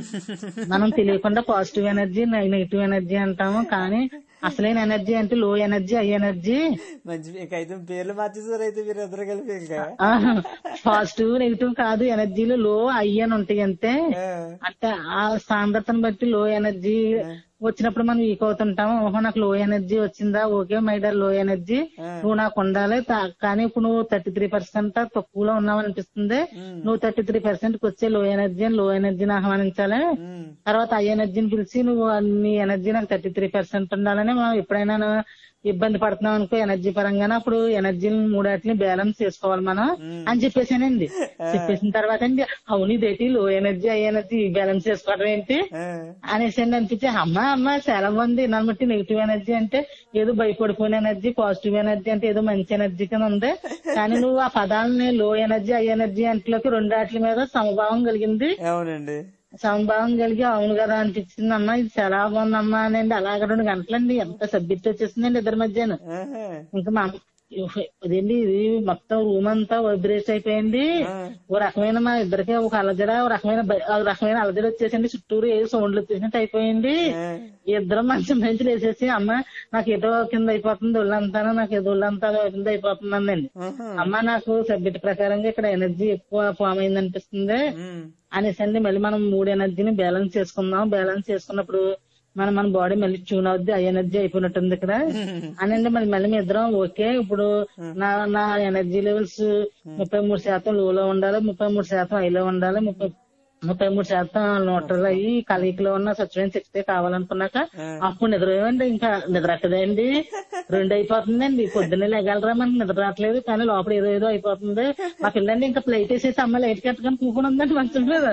మనం తెలియకుండా పాజిటివ్ ఎనర్జీ నెగిటివ్ ఎనర్జీ అంటాము, కానీ అసలైన ఎనర్జీ అంటే లో ఎనర్జీ హై ఎనర్జీ. మంచి అయితే పేర్లు మార్చేసారు అయితే మీరు ఇద్దరు కలిపి. ఇంకా పాజిటివ్ నెగిటివ్ కాదు, ఎనర్జీలు లో హై అని ఉంటాయి అంతే. అంటే ఆ సాంద్రతను బట్టి లో ఎనర్జీ వచ్చినప్పుడు మనం వీక్ అవుతుంటాము. ఓహో నాకు లో ఎనర్జీ వచ్చిందా, ఓకే మైడర్ లో ఎనర్జీ నువ్వు నాకు ఉండాలి. కానీ ఇప్పుడు నువ్వు థర్టీ త్రీ పర్సెంట్ తక్కువలో ఉన్నావు అనిపిస్తుంది, నువ్వు థర్టీ త్రీ పర్సెంట్ వచ్చే లో ఎనర్జీ లో ఎనర్జీని ఆహ్వానించాలి. తర్వాత హై ఎనర్జీని పిలిచి నువ్వు నీ ఎనర్జీ నాకు థర్టీ త్రీ పర్సెంట్ ఉండాలని మనం ఎప్పుడైనా ఇబ్బంది పడుతున్నాం అనుకో ఎనర్జీ పరంగానే, అప్పుడు ఎనర్జీని మూడాటిని బ్యాలెన్స్ చేసుకోవాలి మనం అని చెప్పేసానండి. చెప్పేసిన తర్వాత అండి అవును ఇదేంటి లో ఎనర్జీ హై ఎనర్జీ బ్యాలెన్స్ చేసుకోవడం ఏంటి అనేసి అండి అనిపించి, అమ్మ అమ్మ చాలా మంది నన్ను బట్టి నెగిటివ్ ఎనర్జీ అంటే ఏదో భయపడిపోయిన ఎనర్జీ, పాజిటివ్ ఎనర్జీ అంటే ఏదో మంచి ఎనర్జీ కింద ఉంది, కానీ నువ్వు ఆ పదాలని లో ఎనర్జీ హై ఎనర్జీ అంట్లోకి రెండు ఆటల మీద సమభావం కలిగింది. అవునండి, సమభావం కలిగి అవును కదా అనిపించింది అమ్మా, ఇది చాలా బాగుందమ్మా అనండి. అలాగ రెండు గంటలండి ఎంత సబ్జెక్ట్ వచ్చేసిందండి ఇద్దరి మధ్యన. ఇంకా మా అదేంటి ఇది మొత్తం రూమ్ అంతా వైబ్రేట్ అయిపోయింది. ఓ రకమైన మా ఇద్దరికి ఒక అలజడ, ఒక రకమైన ఒక రకమైన అలజడ వచ్చేసింది, చుట్టూరు ఏ సౌండ్లు వచ్చేసినట్టు అయిపోయింది. ఇద్దరం మంచి మంచి వేసేసి అమ్మ నాకు ఏదో కింద అయిపోతుంది ఒళ్ళంతా, నాకు ఏదో ఒళ్ళంతా కింద అయిపోతుంది అందండి. అమ్మ నాకు సబ్జెక్ట్ ప్రకారంగా ఇక్కడ ఎనర్జీ ఎక్కువ ఫామ్ అయింది అనిపిస్తుంది అనేసండి. మళ్ళీ మనం మూడు ఎనర్జీని బ్యాలెన్స్ చేసుకుందాం, బ్యాలెన్స్ చేసుకున్నప్పుడు మనం మన బాడీ మళ్ళీ ట్యూన్ అవుద్ది, ఆ ఎనర్జీ అయిపోయినట్టుంది ఇక్కడ అనండి. మళ్ళీ మళ్ళీ మీ ఇద్దరం ఓకే ఇప్పుడు నా నా ఎనర్జీ లెవెల్స్ ముప్పై మూడు శాతం లోలో ఉండాలి, ముప్పై మూడు శాతం హైలో ఉండాలి, ముప్పై ముప్పై మూడు శాతం న్యూట్రల్ అయ్యి కలయికలో ఉన్న సత్యమైన శక్తి కావాలనుకున్నాక అప్పుడు నిద్రపోయండి. ఇంకా నిద్ర ఎక్కదండి, రెండు అయిపోతుందండి. పొద్దున్నే లెగలరా మనకి నిద్ర రావట్లేదు, కానీ లోపల ఏదో ఏదో అయిపోతుంది. మా పిల్లండి ఇంకా ప్లేట్ వేసేసి అమ్మ లైట్ కట్టుకొని కూకుని ఉందండి మంచం మీద.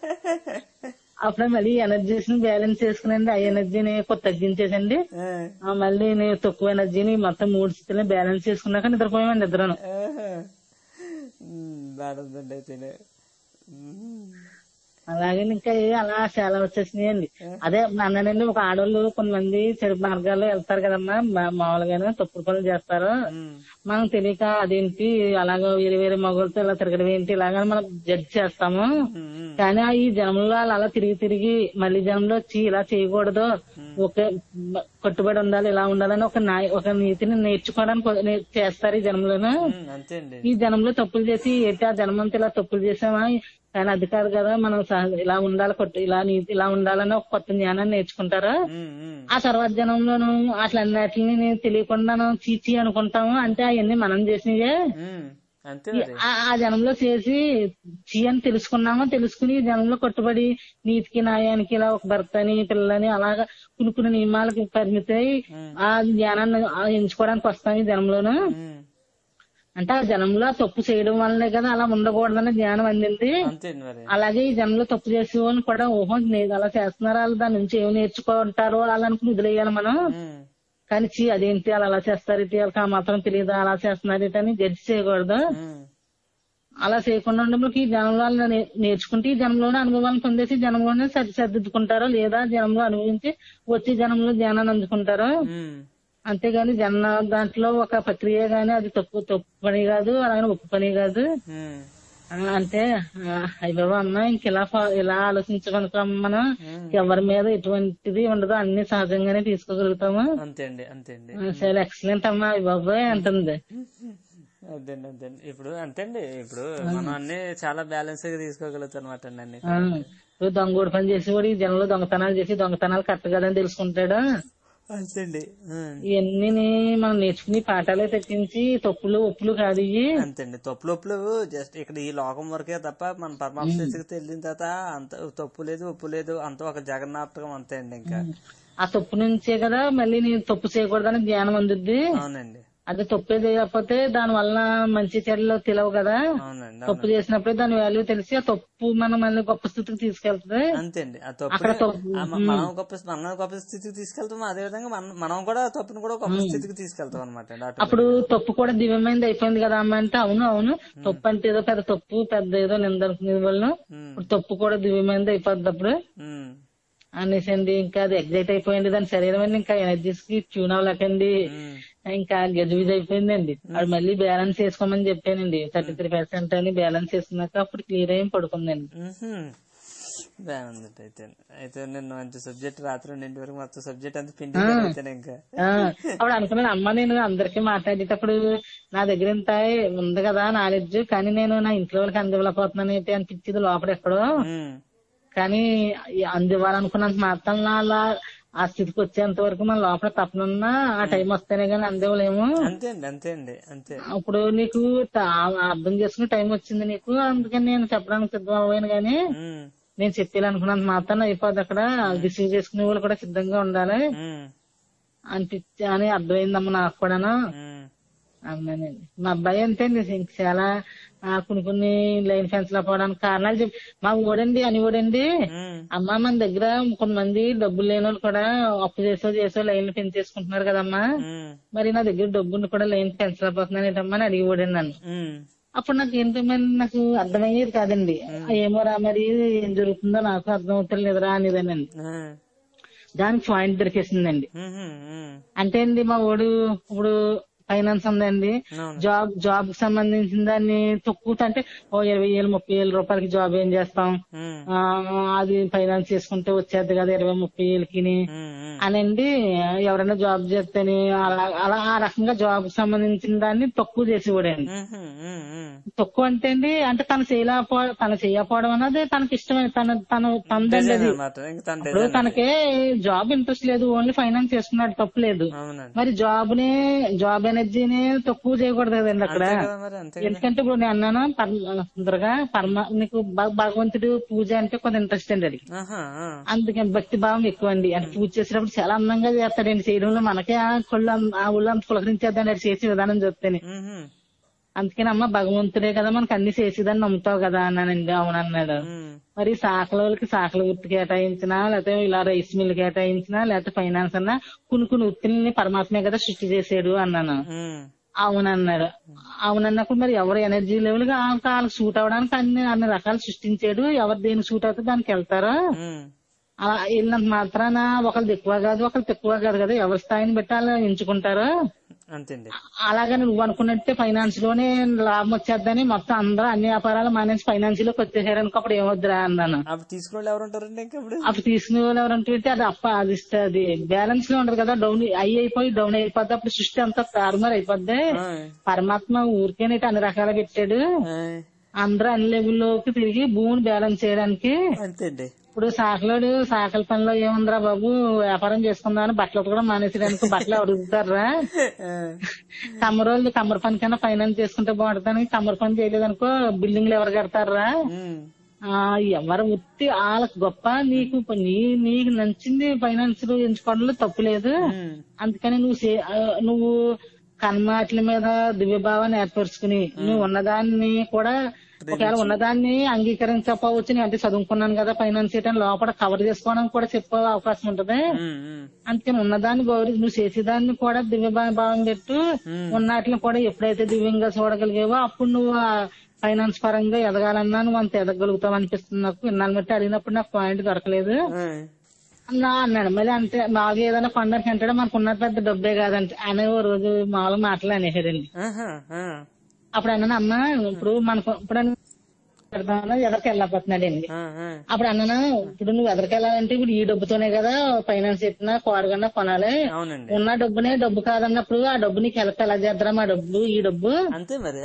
అప్పుడే మళ్ళీ ఎనర్జీస్ ని బ్యాలెన్స్ చేసుకునండి, ఆ ఎనర్జీని కొత్త తగ్గించేసండి, మళ్ళీ నేను తక్కువ ఎనర్జీని మొత్తం మూడు స్థితిని బ్యాలెన్స్ చేసుకున్నాక నిద్రపోయామండి ఇద్దరు. అలాగే ఇంకా అలా చాలా వచ్చేసినాయండి. అదే అన్నానండి, ఒక ఆడవాళ్ళు కొంతమంది చెడు మార్గాల్లో వెళ్తారు కదమ్మా, మామూలుగానే తప్పుడు పనులు చేస్తారు, మనం తెలియక అదేంటి అలాగ వేరే వేరే మగవాళ్ళతో ఇలా తిరగడం ఏంటి ఇలాగని మనం జడ్జ్ చేస్తాము. కానీ ఈ జనంలో వాళ్ళు అలా తిరిగి తిరిగి మళ్ళీ జనంలో వచ్చి ఇలా చేయకూడదు, ఒకే కట్టుబడి ఉండాలి, ఇలా ఉండాలని ఒక ఒక నీతిని నేర్చుకోవడానికి చేస్తారు ఈ జనంలోను. ఈ జనంలో తప్పులు చేసి ఏంటి ఆ జనం అంతా ఇలా తప్పులు చేసామా, కానీ అది కాదు కదా మనం ఇలా ఉండాలి, కొట్టు ఇలా నీతి ఇలా ఉండాలని ఒక కొత్త జ్ఞానాన్ని నేర్చుకుంటారు. ఆ తర్వాత జనంలోను అట్లన్నిటిని తెలియకుండా చీచి అనుకుంటాము, అంటే అవన్నీ మనం చేసినవే. ఆ జనంలో చేసి చీ అని తెలుసుకున్నామో, తెలుసుకుని జనంలో కట్టుబడి నీతికి న్యాయానికి ఇలా ఒక భర్తని పిల్లని అలాగా కొన్ని కొన్ని నియమాలకి పరిమితై ఆ జ్ఞానాన్ని ఎంచుకోవడానికి వస్తాం ఈ జనంలోను. అంటే ఆ జనంలో తప్పు చేయడం వల్లనే కదా అలా ఉండకూడదన్న జ్ఞానం అందింది. అలాగే ఈ జనంలో తప్పు చేసేవాళ్ళు కూడా ఓహో అలా చేస్తున్నారు, వాళ్ళు దాని నుంచి ఏమి నేర్చుకుంటారో అలా అనుకుని వదిలేయాలి మనం. కానీ చీ అదేంటి అలా అలా చేస్తారు, ఇటు వాళ్ళకి ఆ మాత్రం తెలియదు అలా చేస్తున్నారు ఇటు అని జడ్జి చేయకూడదు. అలా చేయకుండా ఉండేప్పుడు ఈ జనంలో నేర్చుకుంటే ఈ జనంలోనే అనుభవాన్ని పొందేసి జనంలోనే సరి సర్దిద్దుకుంటారు, లేదా జనంలో అనుభవించి వచ్చి జనంలో జ్ఞానాన్ని అందుకుంటారు. అంతేగాని జన దాంట్లో ఒక ప్రక్రియ గానీ అది తప్పు తప్పు పని కాదు, అలాగే ఒప్పు పని కాదు. అంటే అయ్య బాబా అమ్మ ఇంక ఇలా ఇలా ఆలోచించకనుక మనం ఎవరి మీద ఎటువంటిది ఉండదు, అన్ని సహజంగానే తీసుకోగలుగుతాము. అంతే అండి, అంతే అండి. చాలా ఎక్సలెంట్ అమ్మా అయ్య బాబాయ్ అంటుంది. అదేండి అంతేండి. ఇప్పుడు అంతేండి, ఇప్పుడు మనం అన్ని చాలా బ్యాలెన్స్ గా తీసుకోగలుగుతాం అనమాట అండి అన్ని. ఇప్పుడు దొంగోడు పని చేసేవాడు ఈ జనంలో దొంగతనాలు చేసి దొంగతనాలు కట్టగలని తెలుసుకుంటాడు. అంతేండి, ఇవన్నీ మనం నేర్చుకుని పాఠాలే తగ్గించి తప్పులు ఒప్పులు కాదు ఇవి. అంతేండి, తప్పులు ఒప్పులు జస్ట్ ఇక్కడ ఈ లోకం వరకే తప్ప మన పరమాత్మ స్థితికి తెలిసిన తర్వాత అంత తప్పు లేదు ఒప్పు లేదు, అంత ఒక జగన్నాటకం అంతే అండి. ఇంకా ఆ తప్పు నుంచే కదా మళ్ళీ నేను తప్పు చేయకూడదని జ్ఞానం అందుద్ది. అవునండి. అదే తప్పే చేయకపోతే దాని వల్ల మంచి చెడులు తెలియవు కదా. అవునండి తప్పు చేసినప్పుడే దాని వాల్యూ తెలిసి ఆ తప్పు మనం మళ్ళీ గొప్ప స్థితికి తీసుకెళ్తుంది. అంతే అండి. ఆ తప్పు అక్కడ తప్పు మనం గొప్ప మనం గొప్ప స్థితికి తీసుకెళ్తాం, అదే విధంగా మనం మనం కూడా తప్పును కూడా గొప్ప స్థితికి తీసుకెళ్తాం అనమాట. అప్పుడు తప్పు కూడా దివ్యమైంది అయిపోయింది కదా అమ్మ అంటే అవును అవును తప్పు అంటే ఏదో పెద్ద తప్పు పెద్ద ఏదో నిందనుకునే వాళ్ళు ఇప్పుడు తప్పు కూడా దివ్యమైంది అయిపోద్ది అప్పుడు అనేసండి. ఇంకా అది ఎగ్జైట్ అయిపోయింది, దాని శరీరం అండి ఇంకా ఎనర్జీస్ కి ట్యూన్ అవ్వలేకండి ఇంకా గజిబిజ్ అయిపోయిందండి. అది మళ్ళీ బ్యాలెన్స్ చేసుకోమని చెప్పానండి, థర్టీ త్రీ పర్సెంట్ అని బ్యాలెన్స్ చేసుకున్నాక అప్పుడు క్లియర్ అయ్యి పడుకుందండి. బాగుంది. అయితే అయితే నేను మంచి సబ్జెక్ట్ రాత్రి రెండింటి వరకు మొత్తం సబ్జెక్ట్ అంతా పిండి అయితే ఇంకా అప్పుడు అనుకున్నాను అమ్మ నేను అందరికీ మాట్లాడేటప్పుడు నా దగ్గర ఇంత ఉంది కదా నాలెడ్జ్, కానీ నేను నా ఇంట్లో వాళ్ళకి అందివ్వలేకపోతున్నాను ఏంటి అనిపించింది లోపల ఎక్కడో. కానీ అందివ్వాలనుకున్నంత మాత్రం అలా ఆ స్థితికి వచ్చేంత వరకు మన లోపల తప్పనున్నా ఆ టైం వస్తేనే గానీ అందివ్వలేము. అంతే అండి అంతే అండి అంతే. ఇప్పుడు నీకు అర్థం చేసుకునే టైం వచ్చింది నీకు, అందుకని నేను చెప్పడానికి సిద్ధం అవ్వను గానీ నేను చెప్పాలనుకున్నంత మాత్రం అయిపోద్ది. అక్కడ రిసీవ్ చేసుకునే వాళ్ళు కూడా సిద్ధంగా ఉండాలి అనిపించి అని అర్థమైందమ్మా నాకు కూడాను. అవునండి. మా అబ్బాయి అంతే చాలా కొన్ని కొన్ని లైన్ ఫెన్స్ లో పోవడానికి కారణాలు చెప్పి మా ఊడండి అని ఊడండి అమ్మ మన దగ్గర కొంతమంది డబ్బులు లేని వాళ్ళు కూడా అప్పు చేసో చేసో లైన్లు పెంచేసుకుంటున్నారు కదమ్మా, మరి నా దగ్గర డబ్బులు కూడా లైన్ పెంచలేకపోతున్నాను ఏంటమ్మా అని అడిగి ఊడండి నన్ను. అప్పుడు నాకు ఏంటమ్మని నాకు అర్థమయ్యేది కాదండి. ఏమోరా మరి ఏం జరుగుతుందో నాకు అర్థం అవుతుంది లేదురా అనేదానండి. దానికి పాయింట్ దొరికేసిందండి. అంటే అండి మా ఊడు ఇప్పుడు ఫైనాన్స్ ఉందండి, జాబ్ జాబ్ కి సంబంధించిన దాన్ని తక్కువ అంటే ఓ ఇరవై వేలు ముప్పై వేల రూపాయలకి జాబ్ ఏం చేస్తాం, అది ఫైనాన్స్ చేసుకుంటే వచ్చేది కదా ఇరవై ముప్పై వేలకి అనండి. ఎవరైనా జాబ్ చేస్తేనే అలా అలా ఆ రకంగా జాబ్ కి సంబంధించిన దాన్ని తక్కువ చేసేవాడండి. తక్కువ అంటే అండి అంటే తను చేయలేకపో తను చేయకపోవడం అన్నది తనకి ఇష్టమైన తన తను తనదండి. అది ఇప్పుడు తనకే జాబ్ ఇంట్రెస్ట్ లేదు, ఓన్లీ ఫైనాన్స్ చేసుకున్నాడు తప్పు లేదు. మరి జాబ్ నే జాబ్ ఎనర్జీని తక్కువ చేయకూడదు కదండి అక్కడ. ఎందుకంటే ఇప్పుడు నేను అన్నాను తొందరగా పరమ నీకు భగవంతుడు పూజ అంటే కొంత ఇంట్రెస్ట్ అండి అది, అందుకని భక్తి భావం ఎక్కువ అండి. అంటే పూజ చేసేటప్పుడు చాలా అందంగా చేస్తాడండి, చేయడంలో మనకే ఆ కళ్ళు ఆ ఊళ్ళో అంత పులకరించేద్దండి అది చేసే విధానం చూస్తేనే. అందుకని అమ్మ భగవంతుడే కదా మనకు అన్ని చేసేదని నమ్ముతావు కదా అన్నానండి. అవునన్నాడు. మరి సాకల వాళ్ళకి సాకల వృత్తి కేటాయించినా లేకపోతే ఇలా రైస్ మిల్ కేటాయించినా లేకపోతే ఫైనాన్స్ అన్నా కొన్ని కొన్ని వృత్తిని పరమాత్మే కదా సృష్టి చేసాడు అన్నాను. అవునన్నాడు. అవునన్నప్పుడు మరి ఎవరు ఎనర్జీ లెవెల్ గా వాళ్ళకి సూట్ అవడానికి అన్ని అన్ని రకాలు సృష్టించాడు, ఎవరు దేనికి సూట్ అవుతుంది దానికి వెళ్తారో. అలా వెళ్ళినంత మాత్రాన ఒకళ్ళు ఎక్కువ కాదు ఒకళ్ళు తక్కువ కాదు కదా, ఎవరి స్థాయిని బట్టి అలా ఎంచుకుంటారు. అలాగని నువ్వు అనుకున్నట్టే ఫైనాన్స్ లోనే లాభం వచ్చేద్దని మొత్తం అందరూ అన్ని వ్యాపారాలు మానేసి ఫైనాన్స్ లోకి వచ్చేసారు అనుకో అప్పుడు ఏమొద్దురా అన్నాను. అప్పుడు తీసుకునే వాళ్ళు ఎవరుంటారండి? అప్పుడు తీసుకునే వాళ్ళు ఎవరంటే అది అప్ప అది అది బ్యాలెన్స్ లో ఉండదు కదా, డౌన్ అయి అయిపోయి డౌన్ అయిపోద్ది. అప్పుడు సృష్టి అంతా తారుమారు అయిపోద్ది. పరమాత్మ ఊరికేనైతే అన్ని రకాలు పెట్టాడు, అందరూ అన్ని లెవెల్లోకి తిరిగి భూమిని బ్యాలెన్స్ చేయడానికి. అంతేండి. ఇప్పుడు సాకలోడు సాకల పనిలో ఏముందిరా బాబు వ్యాపారం చేసుకుందామని బట్టలు కూడా మానేసేదానికి బట్టలు అడుగుతారా, కమ్మరోళ్ళు కమ్మర పని కన్నా ఫైనాన్స్ చేసుకుంటే బాగుంటుందని కమ్మర పని చేయలేదనుకో బిల్డింగ్లు ఎవరు కడతారా, ఎవరు వృత్తి వాళ్ళకి గొప్ప. నీకు నీ నీకు నచ్చింది ఫైనాన్స్ ఎంచుకోవడంలో తప్పు లేదు. అందుకని నువ్వు నువ్వు కన్మాట్ల మీద దివ్యభావాన్ని ఏర్పరచుకుని నువ్వు ఉన్నదాన్ని కూడా ఒకవేళ ఉన్నదాన్ని అంగీకరించకపోవచ్చు, అంటే చదువుకున్నాను కదా ఫైనాన్స్ చేయడం లోపల కవర్ చేసుకోవడానికి కూడా చెప్పే అవకాశం ఉంటది. అందుకని ఉన్నదాన్ని గౌరవ నువ్వు చేసేదాన్ని కూడా దివ్య భావం పెట్టు, ఉన్నట్లని కూడా ఎప్పుడైతే దివ్యంగా చూడగలిగేవో అప్పుడు నువ్వు ఫైనాన్స్ పరంగా ఎదగాలన్నా నువ్వు అంత ఎదగలుగుతావు అనిపిస్తుంది నాకు. ఇన్నాళ్ళు బట్టి అడిగినప్పుడు నాకు పాయింట్ దొరకలేదు నా అన్నాడు. మళ్ళీ అంటే మాకు ఏదైనా పండగకి అంటాడు మనకు ఉన్న పెద్ద డబ్బే కాదంటే అనే ఓ రోజు మామూలు మాటలు అనేసాడండి. అప్పుడు అన్నాను అమ్మ ఇప్పుడు మనకు ఇప్పుడు ఎదరికి వెళ్ళకపోతున్నాడండి. అప్పుడు అన్నాను ఇప్పుడు నువ్వు ఎదరికి వెళ్ళాలంటే ఇప్పుడు ఈ డబ్బుతోనే కదా ఫైనాన్స్ చెప్పినా కోరగన్నా కొనాలి, ఉన్న డబ్బునే డబ్బు కాదన్నప్పుడు ఆ డబ్బు నీకు హెల్ప్ ఎలా చేద్దరా మా డబ్బు ఈ డబ్బు అంతే మరి.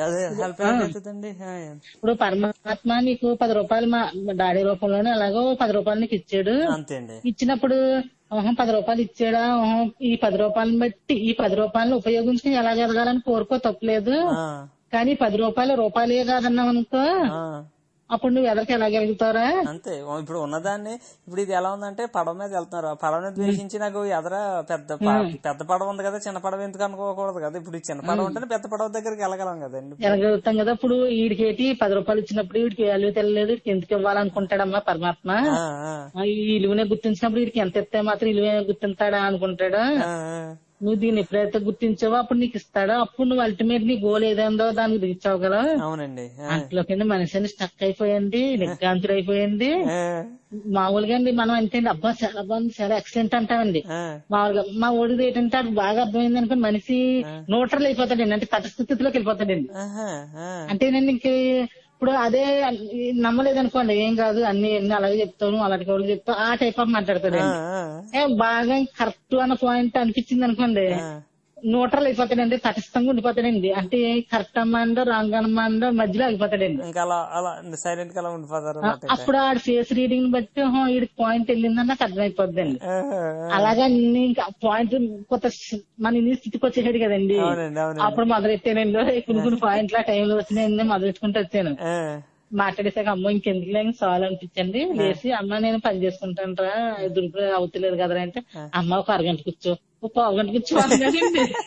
ఇప్పుడు పరమాత్మ నీకు పది రూపాయలు మా డాడీ రూపంలోనే అలాగో పది రూపాయలు నీకు ఇచ్చాడు. ఇచ్చినప్పుడు పది రూపాయలు ఇచ్చాడా ఈ పది రూపాయలను బట్టి ఈ పది రూపాయలను ఉపయోగించుకుని ఎలా ఎదగాలని కోరుకో తప్పలేదు. కానీ పది రూపాయలు రూపాయలే కాదన్నావు అనుకో అప్పుడు నువ్వు ఎదరికి ఎలాగెలుగుతారా? అంతే. ఇప్పుడు ఉన్నదాన్ని ఇప్పుడు ఇది ఎలా ఉందంటే పడవ మీద వెళ్తున్నారు, ఆ పడవని ద్వేషించి నాకు ఎదర పెద్ద పెద్ద పడవ ఉంది కదా, చిన్న పడవ ఎందుకు అనుకోకూడదు కదా. ఇప్పుడు చిన్న పడవ ఉంటేనే పెద్ద పడవ దగ్గరికి వెళ్ళగలం కదండి. ఎలాగెలుగుతాం కదా. ఇప్పుడు వీడికేటి పది రూపాయలు ఇచ్చినప్పుడు వీడికి వాల్యూ తెలియలేదు, వీడికి ఎందుకు ఇవ్వాలనుకుంటాడమ్మా పరమాత్మ. ఈ ఇలువనే గుర్తించినప్పుడు వీడికి ఎంత ఇస్తే మాత్రం ఇలువే గుర్తింటాడా అనుకుంటాడా. నువ్వు దీన్ని ఎప్పుడైతే గుర్తించావో అప్పుడు నీకు ఇస్తాడో, అప్పుడు నువ్వు అల్టిమేట్ నీ గోల్ ఏదేందో దానికి రీచ్ అవ్వగలవు. అవునండి. అంట్లో కింద మనిషిని స్టక్ అయిపోయింది, నిర్గాంతుడు అయిపోయింది. మామూలుగా అండి మనం అంటే అబ్బా చాలా బాగుంది, చాలా ఎక్సలెంట్ అంటామండి. మామూలుగా మా ఓడిది ఏంటంటే అది బాగా అర్థమైంది అనుకో మనిషి న్యూట్రల్ అయిపోతాడండి, అంటే తటస్థితిలోకి వెళ్ళిపోతాడండి. అంటేనండి ఇంక ఇప్పుడు అదే నమ్మలేదు అనుకోండి, ఏం కాదు అన్ని ఎన్ని అలాగే చెప్తాను అలాంటి వాళ్ళు చెప్తావు ఆ టైప్ ఆఫ్ మాట్లాడతాడండి. బాగా కరెక్ట్ అన్న పాయింట్ అనిపించింది అనుకోండి న్యూట్రల్ అయిపోతాడండి, తటస్థంగా ఉండిపోతాడండి. అంటే కరెక్ట్ అమ్మాండో రాంగ్ అమ్మాండో మధ్యలో ఆగిపోతాడండి. సైలెంట్ గా ఉండిపోతారు. అప్పుడు ఆడ ఫేస్ రీడింగ్ బట్టి వీడికి పాయింట్ వెళ్ళిందని నాకు అర్థమైపోద్దండి. అలాగే అన్ని ఇంకా పాయింట్ కొత్త మన ఇన్ని స్థితికి వచ్చేసాడు కదండి. అప్పుడు మొదలెట్టానండి కొన్ని కొన్ని పాయింట్లు ఆ టైంలో వచ్చినాయండి, మొదలెట్టుకుంటూ వచ్చాను. మాట్లాడేసాక అమ్మ ఇంకెందుకు లేని సాల్ అనిపించండి, లేచి అమ్మ నేను పని చేసుకుంటాను రా దురుపు అవుతలేదు కదా అంటే, అమ్మ ఒక అరగంట కూర్చో, ఒక పావు గంట కూర్చో అన్నాడండి.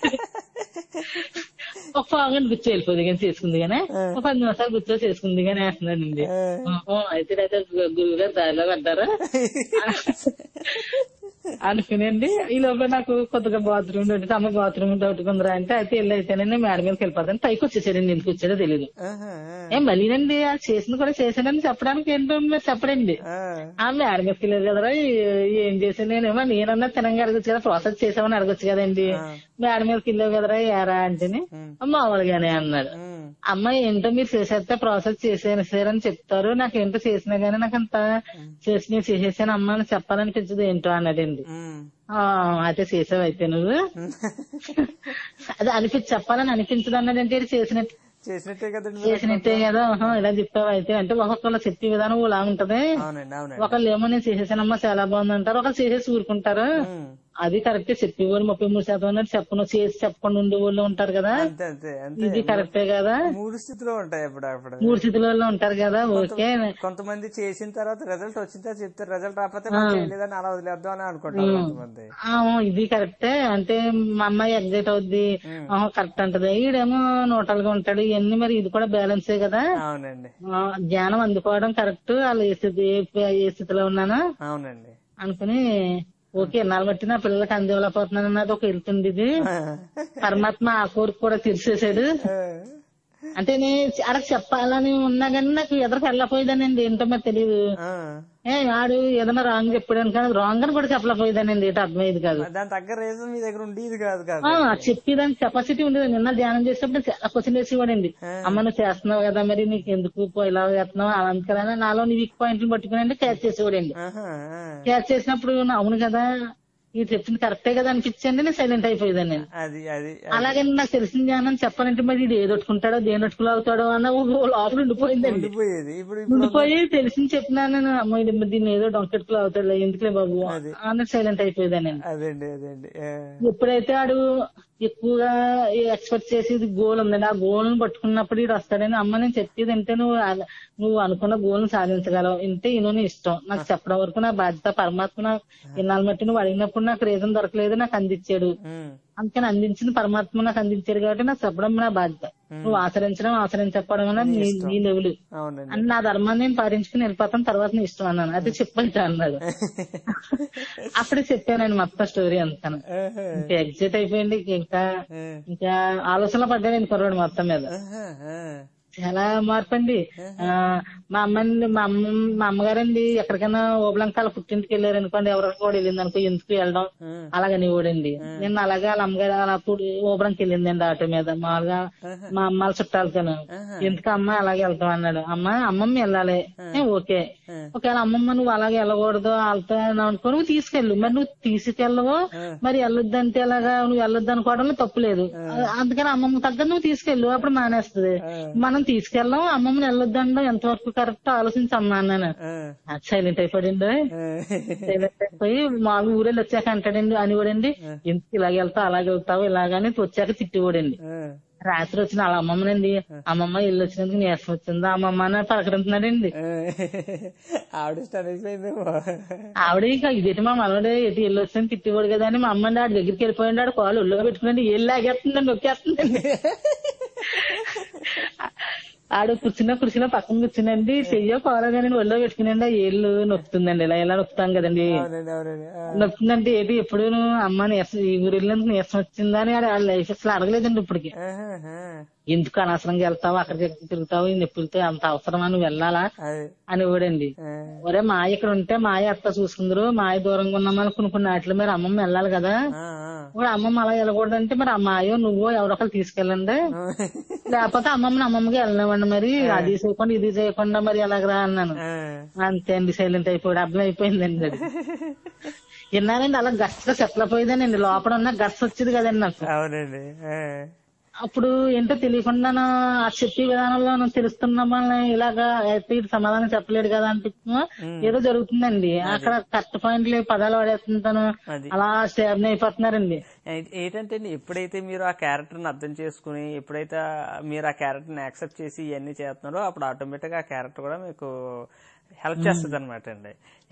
ఒక పావు గంట కూర్చో వెళ్ళిపోదు కానీ చేసుకుంది కానీ, ఒక పది నిమిషాలు కూర్చో చేసుకుంది కానీ వేస్తున్నానండి. అయితే అయితే గురువు గారు దారిలో పడ్డారా అనుకునేండి. ఈ లోపల నాకు కొద్దిగా బాత్రూమ్ ఒకటి అమ్మ బాత్రూమ్ తోటుకుందరా అంటే అయితే వెళ్ళి అయితేనండి మేడ మీదకి వెళ్ళిపోతాను. పైకి వచ్చేసాడండి, ఎందుకు వచ్చాడో తెలియదు. ఏం మళ్ళీనండి చేసింది కూడా చేశానని చెప్పడానికి ఏంటో మీరు చెప్పడండి. ఆ మేడ మీదకి వెళ్ళలేదు కదరా ఏం చేశాను నేనేమో నేనన్నా తినంగా అడగచ్చు కదా, ప్రాసెస్ చేసామని అడగచ్చు కదండి. మేడ మీదకి వెళ్ళావు కదరా ఏరా అంటేని మామూలుగానే అన్నాడు. అమ్మాయి ఏంటో మీరు చేసేస్తే ప్రాసెస్ చేసేసారని చెప్తారు, నాకేంటో చేసినా గానీ నాకు అంత చేసి చేసేసాను అమ్మ అని చెప్పాలనిపించదు ఏంటో అన్నాడండి. అయితే చేసావు అయితే నువ్వు అదే అనిపించి చెప్పాలని అనిపించదు అన్నాడంటే చేసినట్టు చేసినట్టే కదండి, చేసినట్టే కదా ఇలా చెప్పావు అయితే అంటే ఒక్కొక్కళ్ళు చెప్పే విధానం ఇలా ఉంటది. ఒకళ్ళు ఏమో నేను చేసేసానమ్మా చాలా బాగుంది అంటారు, ఒకళ్ళు చేసేసి ఊరుకుంటారు. అది కరెక్టే, చెప్పేవాళ్ళు ముప్పై మూడు శాతం అన్నట్టు చెప్పను చేసి చెప్పకుండా ఉండే వాళ్ళు ఉంటారు కదా, ఇది కరెక్టే కదా. మూడు స్థితిలో ఉంటాయి అప్పుడు మూడు స్థితిలో ఉంటారు కదా. ఓకే కొంతమంది చేసిన తర్వాత రిజల్ట్ వచ్చిన తర్వాత చెప్తారు, రిజల్ట్ రాకపోతే చేయలేదని అలా వదిలేద్దాం అని అనుకుంటారు కొంతమంది. ఇది కరెక్టే అంటే మా అమ్మాయి ఎగ్జైట్ అవుద్ది కరెక్ట్ అంటది, ఈడేమో న్యూట్రల్ గా ఉంటాడు. ఇవన్నీ మరి ఇది కూడా బ్యాలెన్సే కదా. అవునండి. జ్ఞానం అందుకోవడం కరెక్ట్, వాళ్ళు ఏ స్థితి ఏ స్థితిలో ఉన్నాను అవునండి అనుకుని ఓకే నాలుగు బట్టి నా పిల్లలకి అందివ్వలేకపోతున్నాను అన్నది ఒక వెళ్తుంది. ఇది పరమాత్మ ఆ కోరిక కూడా తీర్చేసాడు. అంటే నేను అక్కడ చెప్పాలని ఉన్నా కానీ నాకు ఎదరికి వెళ్ళకపోయేదానండి, ఏంటో మరి తెలియదు. ఏ ఆడు ఏదైనా రాంగ్ చెప్పాడు కానీ రాంగ్ అని కూడా చెప్పలేకపోయేదానండి, ఏంటో అర్థమయ్యేది కాదు. దాని తగ్గ రీజన్ మీ దగ్గర ఉండేది కాదు. చెప్పేదానికి కెపాసిటీ ఉండేది. నిన్న ధ్యానం చేసేటప్పుడు చాలా క్వశ్చన్ వేసేవాడండి, అమ్మ నువ్వు చేస్తున్నావు కదా మరి నీకు ఎందుకు ఇలా చేస్తున్నావు అలాంటి నాలో నీ వీక్ పాయింట్లు పట్టుకుని క్యాచ్ చేసేవాడండి. క్యాచ్ చేసినప్పుడు అవును కదా ఇది చెప్పింది కరెక్టే కదా అనిపించండి, నేను సైలెంట్ అయిపోయేదాన్ని నేను. అలాగే నాకు తెలిసిన జ్ఞానం చెప్పాలంటే మరి ఇది ఏదొట్టుకుంటాడో దేని అవుతాడో అన్న లోపల ఉండిపోయిందండి. ఉండిపోయి తెలిసింది చెప్పినాను నేను, అమ్మ దీన్ని ఏదో డొంకెట్టుకులు అవుతాడు ఎందుకులే బాబు అన్నట్టు సైలెంట్ అయిపోయేదాన్ని. ఎప్పుడైతే ఆడు ఎక్కువగా ఎక్స్పెక్ట్ చేసేది గోల్ ఉందండి, ఆ గోల్ ను పట్టుకున్నప్పుడు ఇటు వస్తాడని అమ్మ నేను చెప్పేది అంటే నువ్వు నువ్వు అనుకున్న గోల్ ను సాధించగలవు, ఇంటే ఇను నీ ఇష్టం, నాకు చెప్పడం వరకు నా బాధ్యత. పరమాత్మ నాకు ఇన్నాళ్ళు మట్టి నువ్వు అడిగినప్పుడు నాకు రీజన్ దొరకలేదు, నాకు అందించాడు. అందుకని అందించిన పరమాత్మ నాకు అందించాడు కాబట్టి నాకు చెప్పడం నా బాధ్యత. నువ్వు ఆచరించడం ఆచరించకపోవడం అనేది నీ లెవెల్ అని నా ధర్మాన్ని నేను పాటించుకుని వెళ్ళిపోతాను, తర్వాత నీ ఇష్టం అన్నాను. అది చెప్పండి అన్నాడు. అప్పుడే చెప్పానండి మొత్తం స్టోరీ అంతాను. ఇంకా ఎగ్జైట్ అయిపోయింది, ఇంకా ఇంకా ఆలోచనలో పడ్డాను కుర్రాడు మొత్తం మీద. చాలా మార్పు అండి. మా అమ్మండి మా అమ్మ మా అమ్మగారండి ఎక్కడికైనా ఓబలంకాల పుట్టింటికి వెళ్ళారు అనుకోండి, ఎవరికి కూడా వెళ్ళింది అనుకో ఎందుకు వెళ్ళడం అలాగని ఓడండి. నిన్న అలాగే వాళ్ళ అమ్మగారు అలా ఓబలంకి వెళ్ళిందండి ఆటో మీద మామూలుగా మా అమ్మ చుట్టాలతోను. ఎందుకు అమ్మ అలాగే వెళ్తాం అన్నాడు. అమ్మ అమ్మమ్మ వెళ్ళాలి, ఓకే ఒకవేళ అమ్మమ్మ నువ్వు అలాగే వెళ్ళకూడదు వాళ్ళతో అనుకో నువ్వు తీసుకెళ్ళు, మరి నువ్వు తీసుకెళ్ళవు మరి వెళ్ళొద్దంటే ఎలాగా నువ్వు వెళ్ళొద్దు అనుకోవడంలో తప్పు లేదు. అందుకని అమ్మమ్మ తగ్గ నువ్వు తీసుకెళ్ళు, అప్పుడు మానేస్తుంది. మనం తీసుకెళ్ళాం అమ్మమ్మని వెళ్ళొద్దండం ఎంతవరకు కరెక్ట్ ఆలోచించమ్మా అన్నాను. సైలెంట్ అయిపోయింది. సైలెంట్ అయిపోయి మామూలు ఊరెళ్ళి వచ్చాక అంటాడండి అనివాడండి, ఎందుకు ఇలాగ వెళ్తావు అలాగే వెళ్తావు ఇలాగని వచ్చాక తిట్టివాడండి. రాత్రి వచ్చిన వాళ్ళ అమ్మమ్మనండి, అమ్మమ్మ ఇల్లు వచ్చినందుకు నీరసం వచ్చిందా అమ్మమ్మ అని పలకరింటున్నాడండి. ఆవిడ స్టార్ట్ అయిపోయిందేమో. ఆవిడ ఇక ఇదేంటి మా మనవడే ఎటు ఇల్లు వచ్చిందని తిట్టివాడు కదా అని మా అమ్మ ఆడి దగ్గరికి వెళ్ళిపోయింది. ఆడు కాళ్ళు ఒళ్ళో పెట్టుకుని ఏళ్ళు లాగేస్తుందండి, నొక్కేస్తుందండి. ఆడు కూర్చున్న కుర్చీలో పక్కన కూర్చునండి, చెయ్యో కాలగానే ఒళ్ళో పెట్టుకునండి ఆ ఏళ్ళు నొక్కుతుందండి. ఇలా ఇలా నొక్కుతాం కదండి, నొక్కుతుందంటే ఏంటి ఎప్పుడు అమ్మ నీరసం ఈ ఊరు వెళ్ళినందుకు నీరసం వచ్చిందా అని ఆడ లైఫ్ అసలు అడగలేదండి ఇప్పటికి. ఎందుకు అనవసరంగా వెళ్తావు, అక్కడికి తిరుగుతావు, ఈ నొప్పులతో అంత అవసరమా నువ్వు వెళ్ళాలా అని ఇవ్వడండి. ఒరే మాయ ఇక్కడ ఉంటే మాయ అత్త చూసుకుందరు, మాయ దూరంగా ఉన్నామని కొన్ని కొన్ని వాటిలో మరి అమ్మమ్మ వెళ్ళాలి కదా, ఇప్పుడు అమ్మమ్మ అలా వెళ్ళకూడదంటే మరి ఆ మాయో నువ్వో ఎవరొకరు తీసుకెళ్ళండి, లేకపోతే అమ్మమ్మని అమ్మమ్మకి వెళ్ళనివ్వండి, మరి అది చేయకుండా ఇది చేయకుండా మరి ఎలాగరా అన్నాను. అంతే అండి, సైలెంట్ అయిపోయాడు. అర్థం అయిపోయిందండి అది. విన్నానండి అలా గట్స్ గా సెటిల్ అయిపోయిందండి, లోపల ఉన్న గట్స్ వచ్చేది కదండి నాకు. అవునండి. అప్పుడు ఏంటో తెలియకుండా ఆ చెప్పే విధానంలో తెలుస్తున్నామని ఇలాగా అయితే సమాధానం చెప్పలేడు కదా అనిపిస్తున్నా ఏదో జరుగుతుందండి. అక్కడ కరెక్ట్ పాయింట్లు పదాలు వాడేస్తుంటాను, అలా స్టేబ్ అయిపోతున్నారండి. ఏంటంటే ఎప్పుడైతే మీరు ఆ క్యారెక్టర్ ని అర్థం చేసుకుని ఎప్పుడైతే మీరు ఆ క్యారెక్టర్ ని యాక్సెప్ట్ చేసి ఇవన్నీ చేస్తున్నారో అప్పుడు ఆటోమేటిక్ గా ఆ క్యారెక్టర్ కూడా మీకు హెల్ప్ చేస్తుంది అనమాట అండి.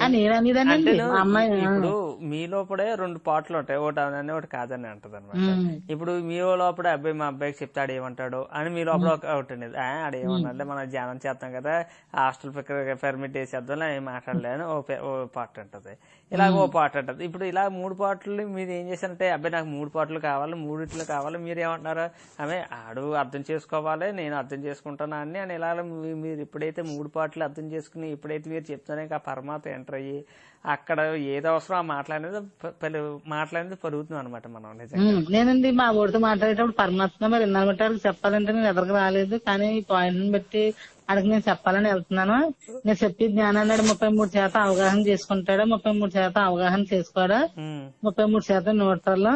ఇప్పుడు మీ లోపడే రెండు పాటలు ఉంటాయి, ఒకటి అని ఒకటి కాదని అంటది అనమాట. ఇప్పుడు మీ లోపల అబ్బాయి మా అబ్బాయికి చెప్తాడు ఏమంటాడు అని మీ లోపల ఒకటి ఉండేది, ఆడ ఏమన్నా మనం ధ్యానం చేస్తాం కదా, హాస్టల్ పెర్మిట్ వేసేద్దాం ఏం మాట్లాడలేని ఓ పాట ఉంటది, ఇలాగ ఓ పాట ఉంటది. ఇప్పుడు ఇలా మూడు పాటలు మీరు ఏం చేశారంటే అబ్బాయి నాకు మూడు పాటలు కావాలి, మూడిట్లు కావాలి, మీరు ఏమంటున్నారు ఆమె ఆడు అర్థం చేసుకోవాలి నేను అర్థం చేసుకుంటాను అని అని ఇలా మీరు ఎప్పుడైతే మూడు పాటలు అర్థం చేసుకుని ఎప్పుడైతే మీరు చెప్తారో ఆ పరమాత్మ ఎంటర్ అయ్యి అక్కడ ఏదో అవసరం ఆ మాట్లాడేది మాట్లాడేది పరుగుతుంది అనమాట. మనం నిజంగా నేనండి మా ఊరితో మాట్లాడేటప్పుడు పరమాత్మ మరి ఎన్నమాట చెప్పాలంటే నేను ఎదురుకు రాలేదు, కానీ ఈ పాయింట్ ని బట్టి అడిగి నేను చెప్పాలని వెళ్తున్నాను. నేను చెప్పి జ్ఞానాన్ని ముప్పై మూడు శాతం అవగాహన చేసుకుంటాడు, ముప్పై మూడు శాతం అవగాహన చేసుకోడా, ముప్పై మూడు శాతం న్యూట్రల్,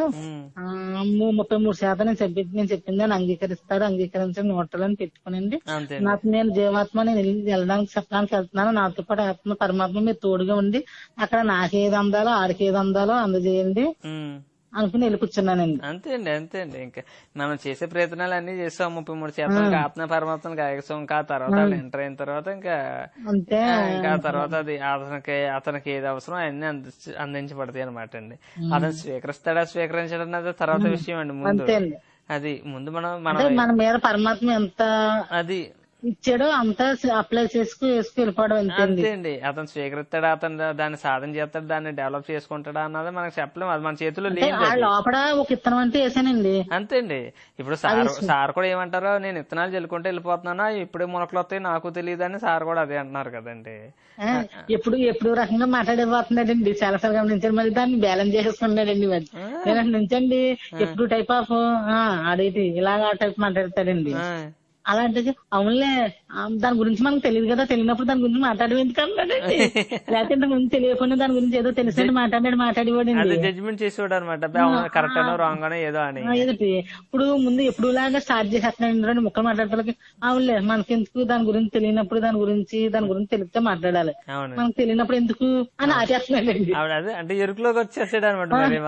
ముప్పై మూడు శాతం నేను చెప్పి నేను చెప్పింది అని అంగీకరిస్తాడు, అంగీకరించిన న్యూట్రల్ అని పెట్టుకునండి. నాకు నేను జీవాత్మ నేను వెళ్ళడానికి చెప్పడానికి వెళ్తున్నాను, నాతో పాటు ఆత్మ పరమాత్మ మీరు తోడుగా ఉండి అక్కడ నాకేది అందాలో ఆడికి ఏది అందాలో అందజేయండి అనుకుని వెళ్ళి కూర్చున్నానండి. అంతే అండి, అంతే అండి. ఇంకా మనం చేసే ప్రయత్నాలు అన్ని చేస్తాం, ముప్పై మూడు శాతం ఆత్మ పరమాత్మను కాయసం, ఇంకా తర్వాత ఎంటర్ అయిన తర్వాత ఇంకా అంతే ఇంకా తర్వాత అది అతనికి అతనికి ఏది అవసరం అన్ని అందించబడతాయి అనమాట అండి. అతను స్వీకరిస్తాడా స్వీకరించడం అన్నది తర్వాత విషయం అండి. ముందు అది ముందు మనం మన మీద పరమాత్మ ఎంత అది ఇచ్చాడు అంతా అప్లై చేసుకు వేసుకు వెళ్ళిపోవడం అంతే అండి. అతను స్వీకరిస్తాడా, అతను దాన్ని సాధన చేస్తాడు, దాన్ని డెవలప్ చేసుకుంటాడా అన్నది మనకు చెప్పలేము, అది మన చేతిలో లేదు. లోపల ఒక ఇత్తనం అంటే వేసానండి. అంతే అండి. ఇప్పుడు సార్ సార్ కూడా ఏమంటారో నేను ఇత్తనాలు చల్లుకుంటే వెళ్ళిపోతున్నానా, ఇప్పుడే మొలకలు వస్తాయి నాకు తెలియదు అని సార్ కూడా అదే అంటున్నారు కదండి. ఎప్పుడు ఎప్పుడు రకంగా మాట్లాడిపోతున్నాడండి, చాలా సార్లు గమనించాడు, మరి దాన్ని బ్యాలెన్స్ చేసుకున్నాడండి. మరి నేను నుంచండి ఎప్పుడు టైప్ ఆఫ్ ఆడేటి ఇలాగా టైప్ మాట్లాడతాడండి. అలాంటిది అవునులే దాని గురించి మనకు తెలియదు కదా, తెలియనప్పుడు దాని గురించి మాట్లాడేది ఎందుకంటే లేకపోతే ఇంతకు ముందు తెలియకుండా దాని గురించి ఏదో తెలిసినట్టు మాట్లాడాడు మాట్లాడేవాడండి, జడ్జిమెంట్ చేసేవాడు అనమాట, కరెక్ట్ అనో రాంగ్ అనో ఏదో అని. ఏదటి ఇప్పుడు ముందు ఎప్పుడు లాగా స్టార్ట్ చేసేస్తున్నాడు ముక్కలు మాట్లాడతానికి, అవునులే మనకెందుకు దాని గురించి తెలియనప్పుడు దాని గురించి దాని గురించి తెలిస్తే మాట్లాడాలి, మనకు తెలియనప్పుడు ఎందుకు అని ఆచేస్తున్నాడండి. అంటే ఎరుకులోకి వచ్చేసాడు అనమాట.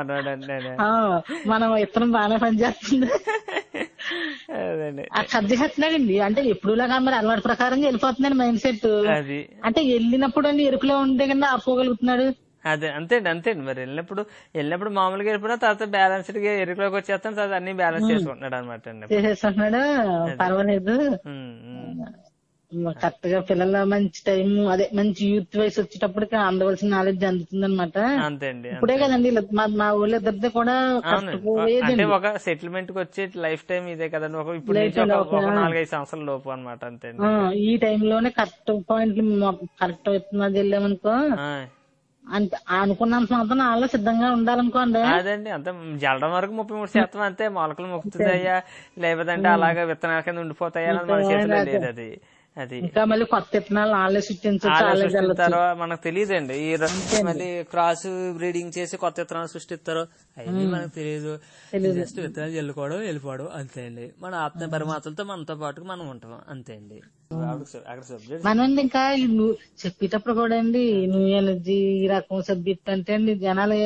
మనం ఇతరం బాగానే పనిచేస్తుంది కట్ చేస్తున్నాడండి. అంటే ఎప్పుడులాగా మరి అలవాటు ప్రకారంగా వెళ్ళిపోతున్నాడు మైండ్ సెట్. అంటే వెళ్ళినప్పుడు అండి ఎరుకులో ఉంటే కన్నా ఆపుకోగలుగుతున్నాడు. అదే అంతే అండి, అంతే అండి. మరి వెళ్ళినప్పుడు వెళ్ళినప్పుడు మామూలుగా వెళ్ళిపోయినా తర్వాత బ్యాలెన్స్డ్ గా ఎరుకులోకి వచ్చేస్తాను, తర్వాత అన్ని బ్యాలెన్స్ చేసుకుంటున్నాడు అనమాట అండి. చేసేస్తున్నాడు, పర్వాలేదు. కరెక్ట్ గా పిల్లల మంచి టైం అదే మంచి యూత్ వయసు వచ్చేటప్పటికి అందవలసిన నాలెడ్జ్ అందుతుంది అనమాట. అంతే అండి. ఇప్పుడే కదండి మా ఊళ్ళో ఇద్దరితో కూడా అంటే ఒక సెటిల్మెంట్ కి వచ్చే లైఫ్ టైం ఇదే కదండి, ఒక ఇప్పుడు నాలుగైదు సంవత్సరాల లోపు అనమాట. అంతే ఈ టైంలోనే కరెక్ట్ పాయింట్ కరెక్ట్ అవుతున్నది వెళ్ళామనుకో, అంటే అనుకున్నంత మాత్రం నాలో సిద్ధంగా ఉండాలనుకోండి. అదండి అంతే, జల్లడం వరకు ముప్పై మూడు శాతం అంతే, మొలకలు మొక్కుతుందయ్యా లేకపోతే అలాగా విత్తనాల కింద ఉండిపోతాయా మన చేతిలో లేదు. అది అది ఇంకా మళ్ళీ కొత్త విత్తనాలు వాళ్ళే సృష్టిస్తారో మనకు తెలియదండి. ఈ మళ్ళీ క్రాస్ బ్రీడింగ్ చేసి కొత్త విత్తనాలు సృష్టిస్తారో అవన్నీ మనకు తెలియదు. జస్ట్ విత్తనాలు చల్లుకోవడం వెళ్ళిపోవడం అంతే అండి. మన ఆత్మ పరమాత్మలతో మనతో పాటు మనం ఉంటాం అంతే అండి. అక్కడ సబ్జెక్ట్ మనం ఇంకా నువ్వు చెప్పేటప్పుడు కూడా అండి న్యూ ఎనర్జీ ఈ రకం సబ్జెక్ట్ అంటే అండి జనాలు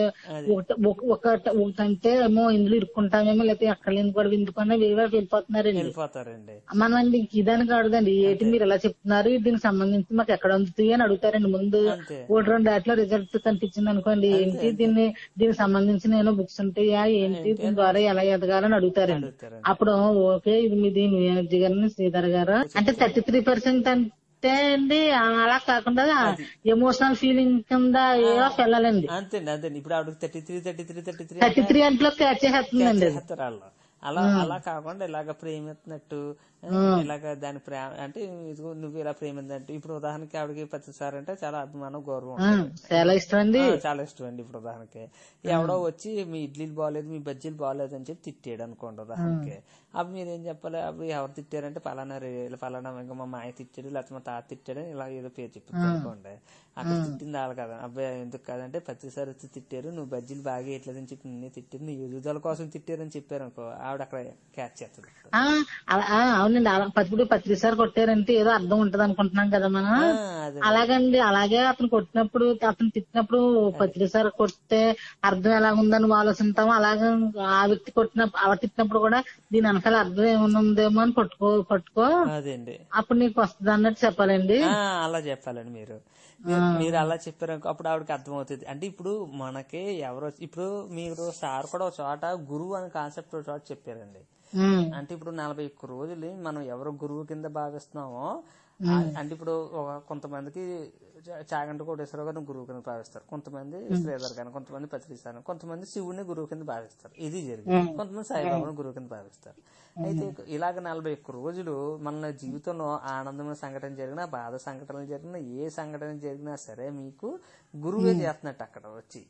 ఒకటంటే ఏమో ఇందులో ఇరుక్కుంటామేమో లేకపోతే ఎక్కడ కూడా విందుకున్నా వేరే వెళ్ళిపోతున్నారండి వెళ్ళిపోతారండి. మనం అండి ఇదానికి అడగదండి ఏంటి మీరు ఎలా చెప్తున్నారు దీనికి సంబంధించి మాకు ఎక్కడ అందుతాయి అని అడుగుతారండి. ముందు ఒకటి రెండు దాంట్లో రిజల్ట్ కనిపించింది అనుకోండి ఏంటి దీన్ని దీనికి సంబంధించి నేను బుక్స్ ఉంటాయా ఏంటి దీని ద్వారా ఎలా ఎదగాలని అడుగుతారండి. అప్పుడు ఓకే ఇది మీది న్యూ ఎనర్జీ గారిని శ్రీధర్ గారు అంటే థర్టీ త్రీ పర్సెంట్ అంటే అండి అలా కాకుండా ఎమోషనల్ ఫీలింగ్ కింద ఏదో వెళ్ళాలండి. అంతే అంతే ఇప్పుడు ఆవిడ thirty three thirty three thirty three thirty three అంట్లో క్యాచ్ చేస్తుందండి. అలా అలా కాకుండా ఇలాగ ప్రేమిస్తున్నట్టు ఇలాగ దాని ప్రేమ అంటే ఇదిగో నువ్వు ఇలా ప్రేమిందంటే ఇప్పుడు ఉదాహరణకి ఆవిడకి ప్రతిసారి అంటే చాలా అభిమానం గౌరవం చాలా ఇష్టం అండి చాలా ఇష్టం అండి. ఇప్పుడు ఉదాహరణకి ఎవడో వచ్చి మీ ఇడ్లీలు బాగోలేదు మీ బజ్జీలు బాగోలేదు అని చెప్పి తిట్టాడు అనుకోండి ఉదాహరణకి. అప్పుడు మీరేం చెప్పాలి? అప్పుడు ఎవరు తిట్టారంటే పలానా పలానా ఇంకా మా మాయ తిట్టాడు లేకపోతే మా తాత తిట్టాడు ఇలా ఏదో పేరు చెప్పి అనుకోండి. అక్కడ తిట్టింది వాళ్ళు కదా అబ్బాయి ఎందుకు కాదంటే ప్రతిసారి వచ్చి తిట్టారు నువ్వు బజ్జీలు బాగా వేయట్లేదని చెప్పి నిన్నే తిట్టారు నీ ఎదుగుదల కోసం తిట్టారని చెప్పారు అనుకో ఆవిడ అక్కడ క్యాచ్ చేస్తుంది. అవునండి పత్రిక పత్రిసారి కొట్టారంటే ఏదో అర్థం ఉంటది అనుకుంటున్నాం కదా మనం. అలాగండి అలాగే అతను కొట్టినప్పుడు అతను తిట్టినప్పుడు పత్రిసారి కొట్టే అర్థం ఎలాగుందని ఆలోచిస్తాము. అలాగే ఆ వ్యక్తి కొట్టిన ఆవిడ తిట్టినప్పుడు కూడా దీని వెనకాల అర్థం ఏమన్నా ఉందేమో అని పట్టుకో పట్టుకో అదండి అప్పుడు నీకు వస్తుంది అన్నట్టు చెప్పాలండి. అలా చెప్పాలండి మీరు మీరు అలా చెప్పారు అప్పుడు ఆవిడకి అర్థమవుతుంది. అంటే ఇప్పుడు మనకి ఎవరో ఇప్పుడు మీరు సార్ కూడా ఒక చోట గురువు అనే కాన్సెప్ట్ ఒక చోట చెప్పారండి. అంటే ఇప్పుడు నలభై ఒక్క రోజులు మనం ఎవరు గురువు కింద భావిస్తున్నామో అంటే ఇప్పుడు కొంతమందికి చాగంటి కోటేశ్వరరావు గారిని గురువు కింద భావిస్తారు, కొంతమంది శ్రీధర్ గారిని, కొంతమంది పత్రిసారిని, కొంతమంది శివుని గురువు కింద భావిస్తారు. ఇది జరిగింది. కొంతమంది సాయిబాబాను గురువు కింద భావిస్తారు. అయితే ఇలాగ నలభై ఒక్క రోజులు మన జీవితంలో ఆనందమైన సంఘటన జరిగినా బాధ సంఘటనలు జరిగినా ఏ సంఘటన జరిగినా సరే మీకు గురువే చేస్తున్నట్టు అక్కడ వచ్చి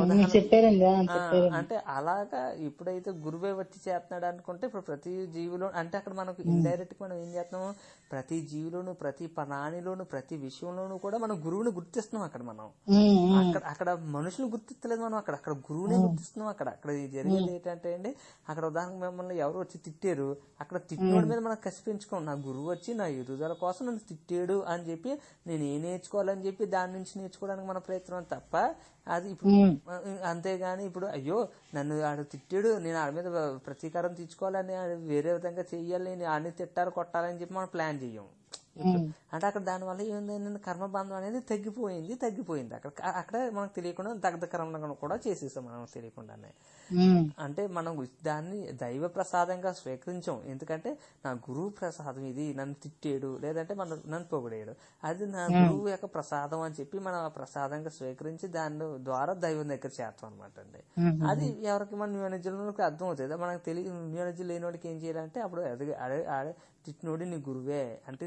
అంటే అలాగా ఎప్పుడైతే గురువే వచ్చి చేస్తున్నాడు అనుకుంటే ఇప్పుడు ప్రతి జీవిలో అంటే అక్కడ మనకు ఇండైరెక్ట్ మనం ఏం చేస్తున్నాము ప్రతి జీవిలోను ప్రతి ప్రాణిలోను ప్రతి విషయంలోనూ కూడా మనం గురువుని గుర్తిస్తున్నాం. అక్కడ మనం అక్కడ అక్కడ మనుషులు గుర్తిస్తలేదు మనం అక్కడ అక్కడ గురువునే గుర్తిస్తున్నాం. అక్కడ అక్కడ జరిగేది ఏంటంటే అండి అక్కడ ఉదాహరణకు మిమ్మల్ని ఎవరు వచ్చి తిట్టారు అక్కడ తిట్టినోడి మీద మనం కసి పెంచుకోం. నా గురువు వచ్చి నా ఎదుగుదల కోసం నన్ను తిట్టాడు అని చెప్పి నేను ఏం నేర్చుకోవాలని చెప్పి దాని నుంచి నేర్చుకోవడానికి మన ప్రయత్నం తప్ప అది ఇప్పుడు అంతేగాని ఇప్పుడు అయ్యో నన్ను ఆడ తిట్టాడు నేను ఆడ మీద ప్రతీకారం తీర్చుకోవాలని వేరే విధంగా చెయ్యాలి నేను ఆడిని తిట్టాలి కొట్టాలని చెప్పి మనం ప్లాన్ చెయ్యం. అంటే అక్కడ దానివల్ల ఏమైంది కర్మబంధం అనేది తగ్గిపోయింది తగ్గిపోయింది అక్కడ అక్కడ మనకు తెలియకుండా దగ్ధ కర్మ కూడా చేసేసాం మనం తెలియకుండానే. అంటే మనం దాన్ని దైవ ప్రసాదంగా స్వీకరించాం. ఎందుకంటే నా గురువు ప్రసాదం ఇది నన్ను తిట్టాడు లేదంటే మన నన్ను పొగిడాడు అది నా గురువు యొక్క ప్రసాదం అని చెప్పి మనం ఆ ప్రసాదంగా స్వీకరించి దాని ద్వారా దైవం దగ్గర చేస్తాం అనమాట అండి. అది ఎవరికి మన న్యూ ఎనర్జీలోకి అర్థం అవుతుంది. మనకు తెలియ న్యూ ఎనర్జీ లేని వాడికి ఏం చేయాలంటే అప్పుడు అదే అదే తిట్టినోడి నీ గురువే అంటే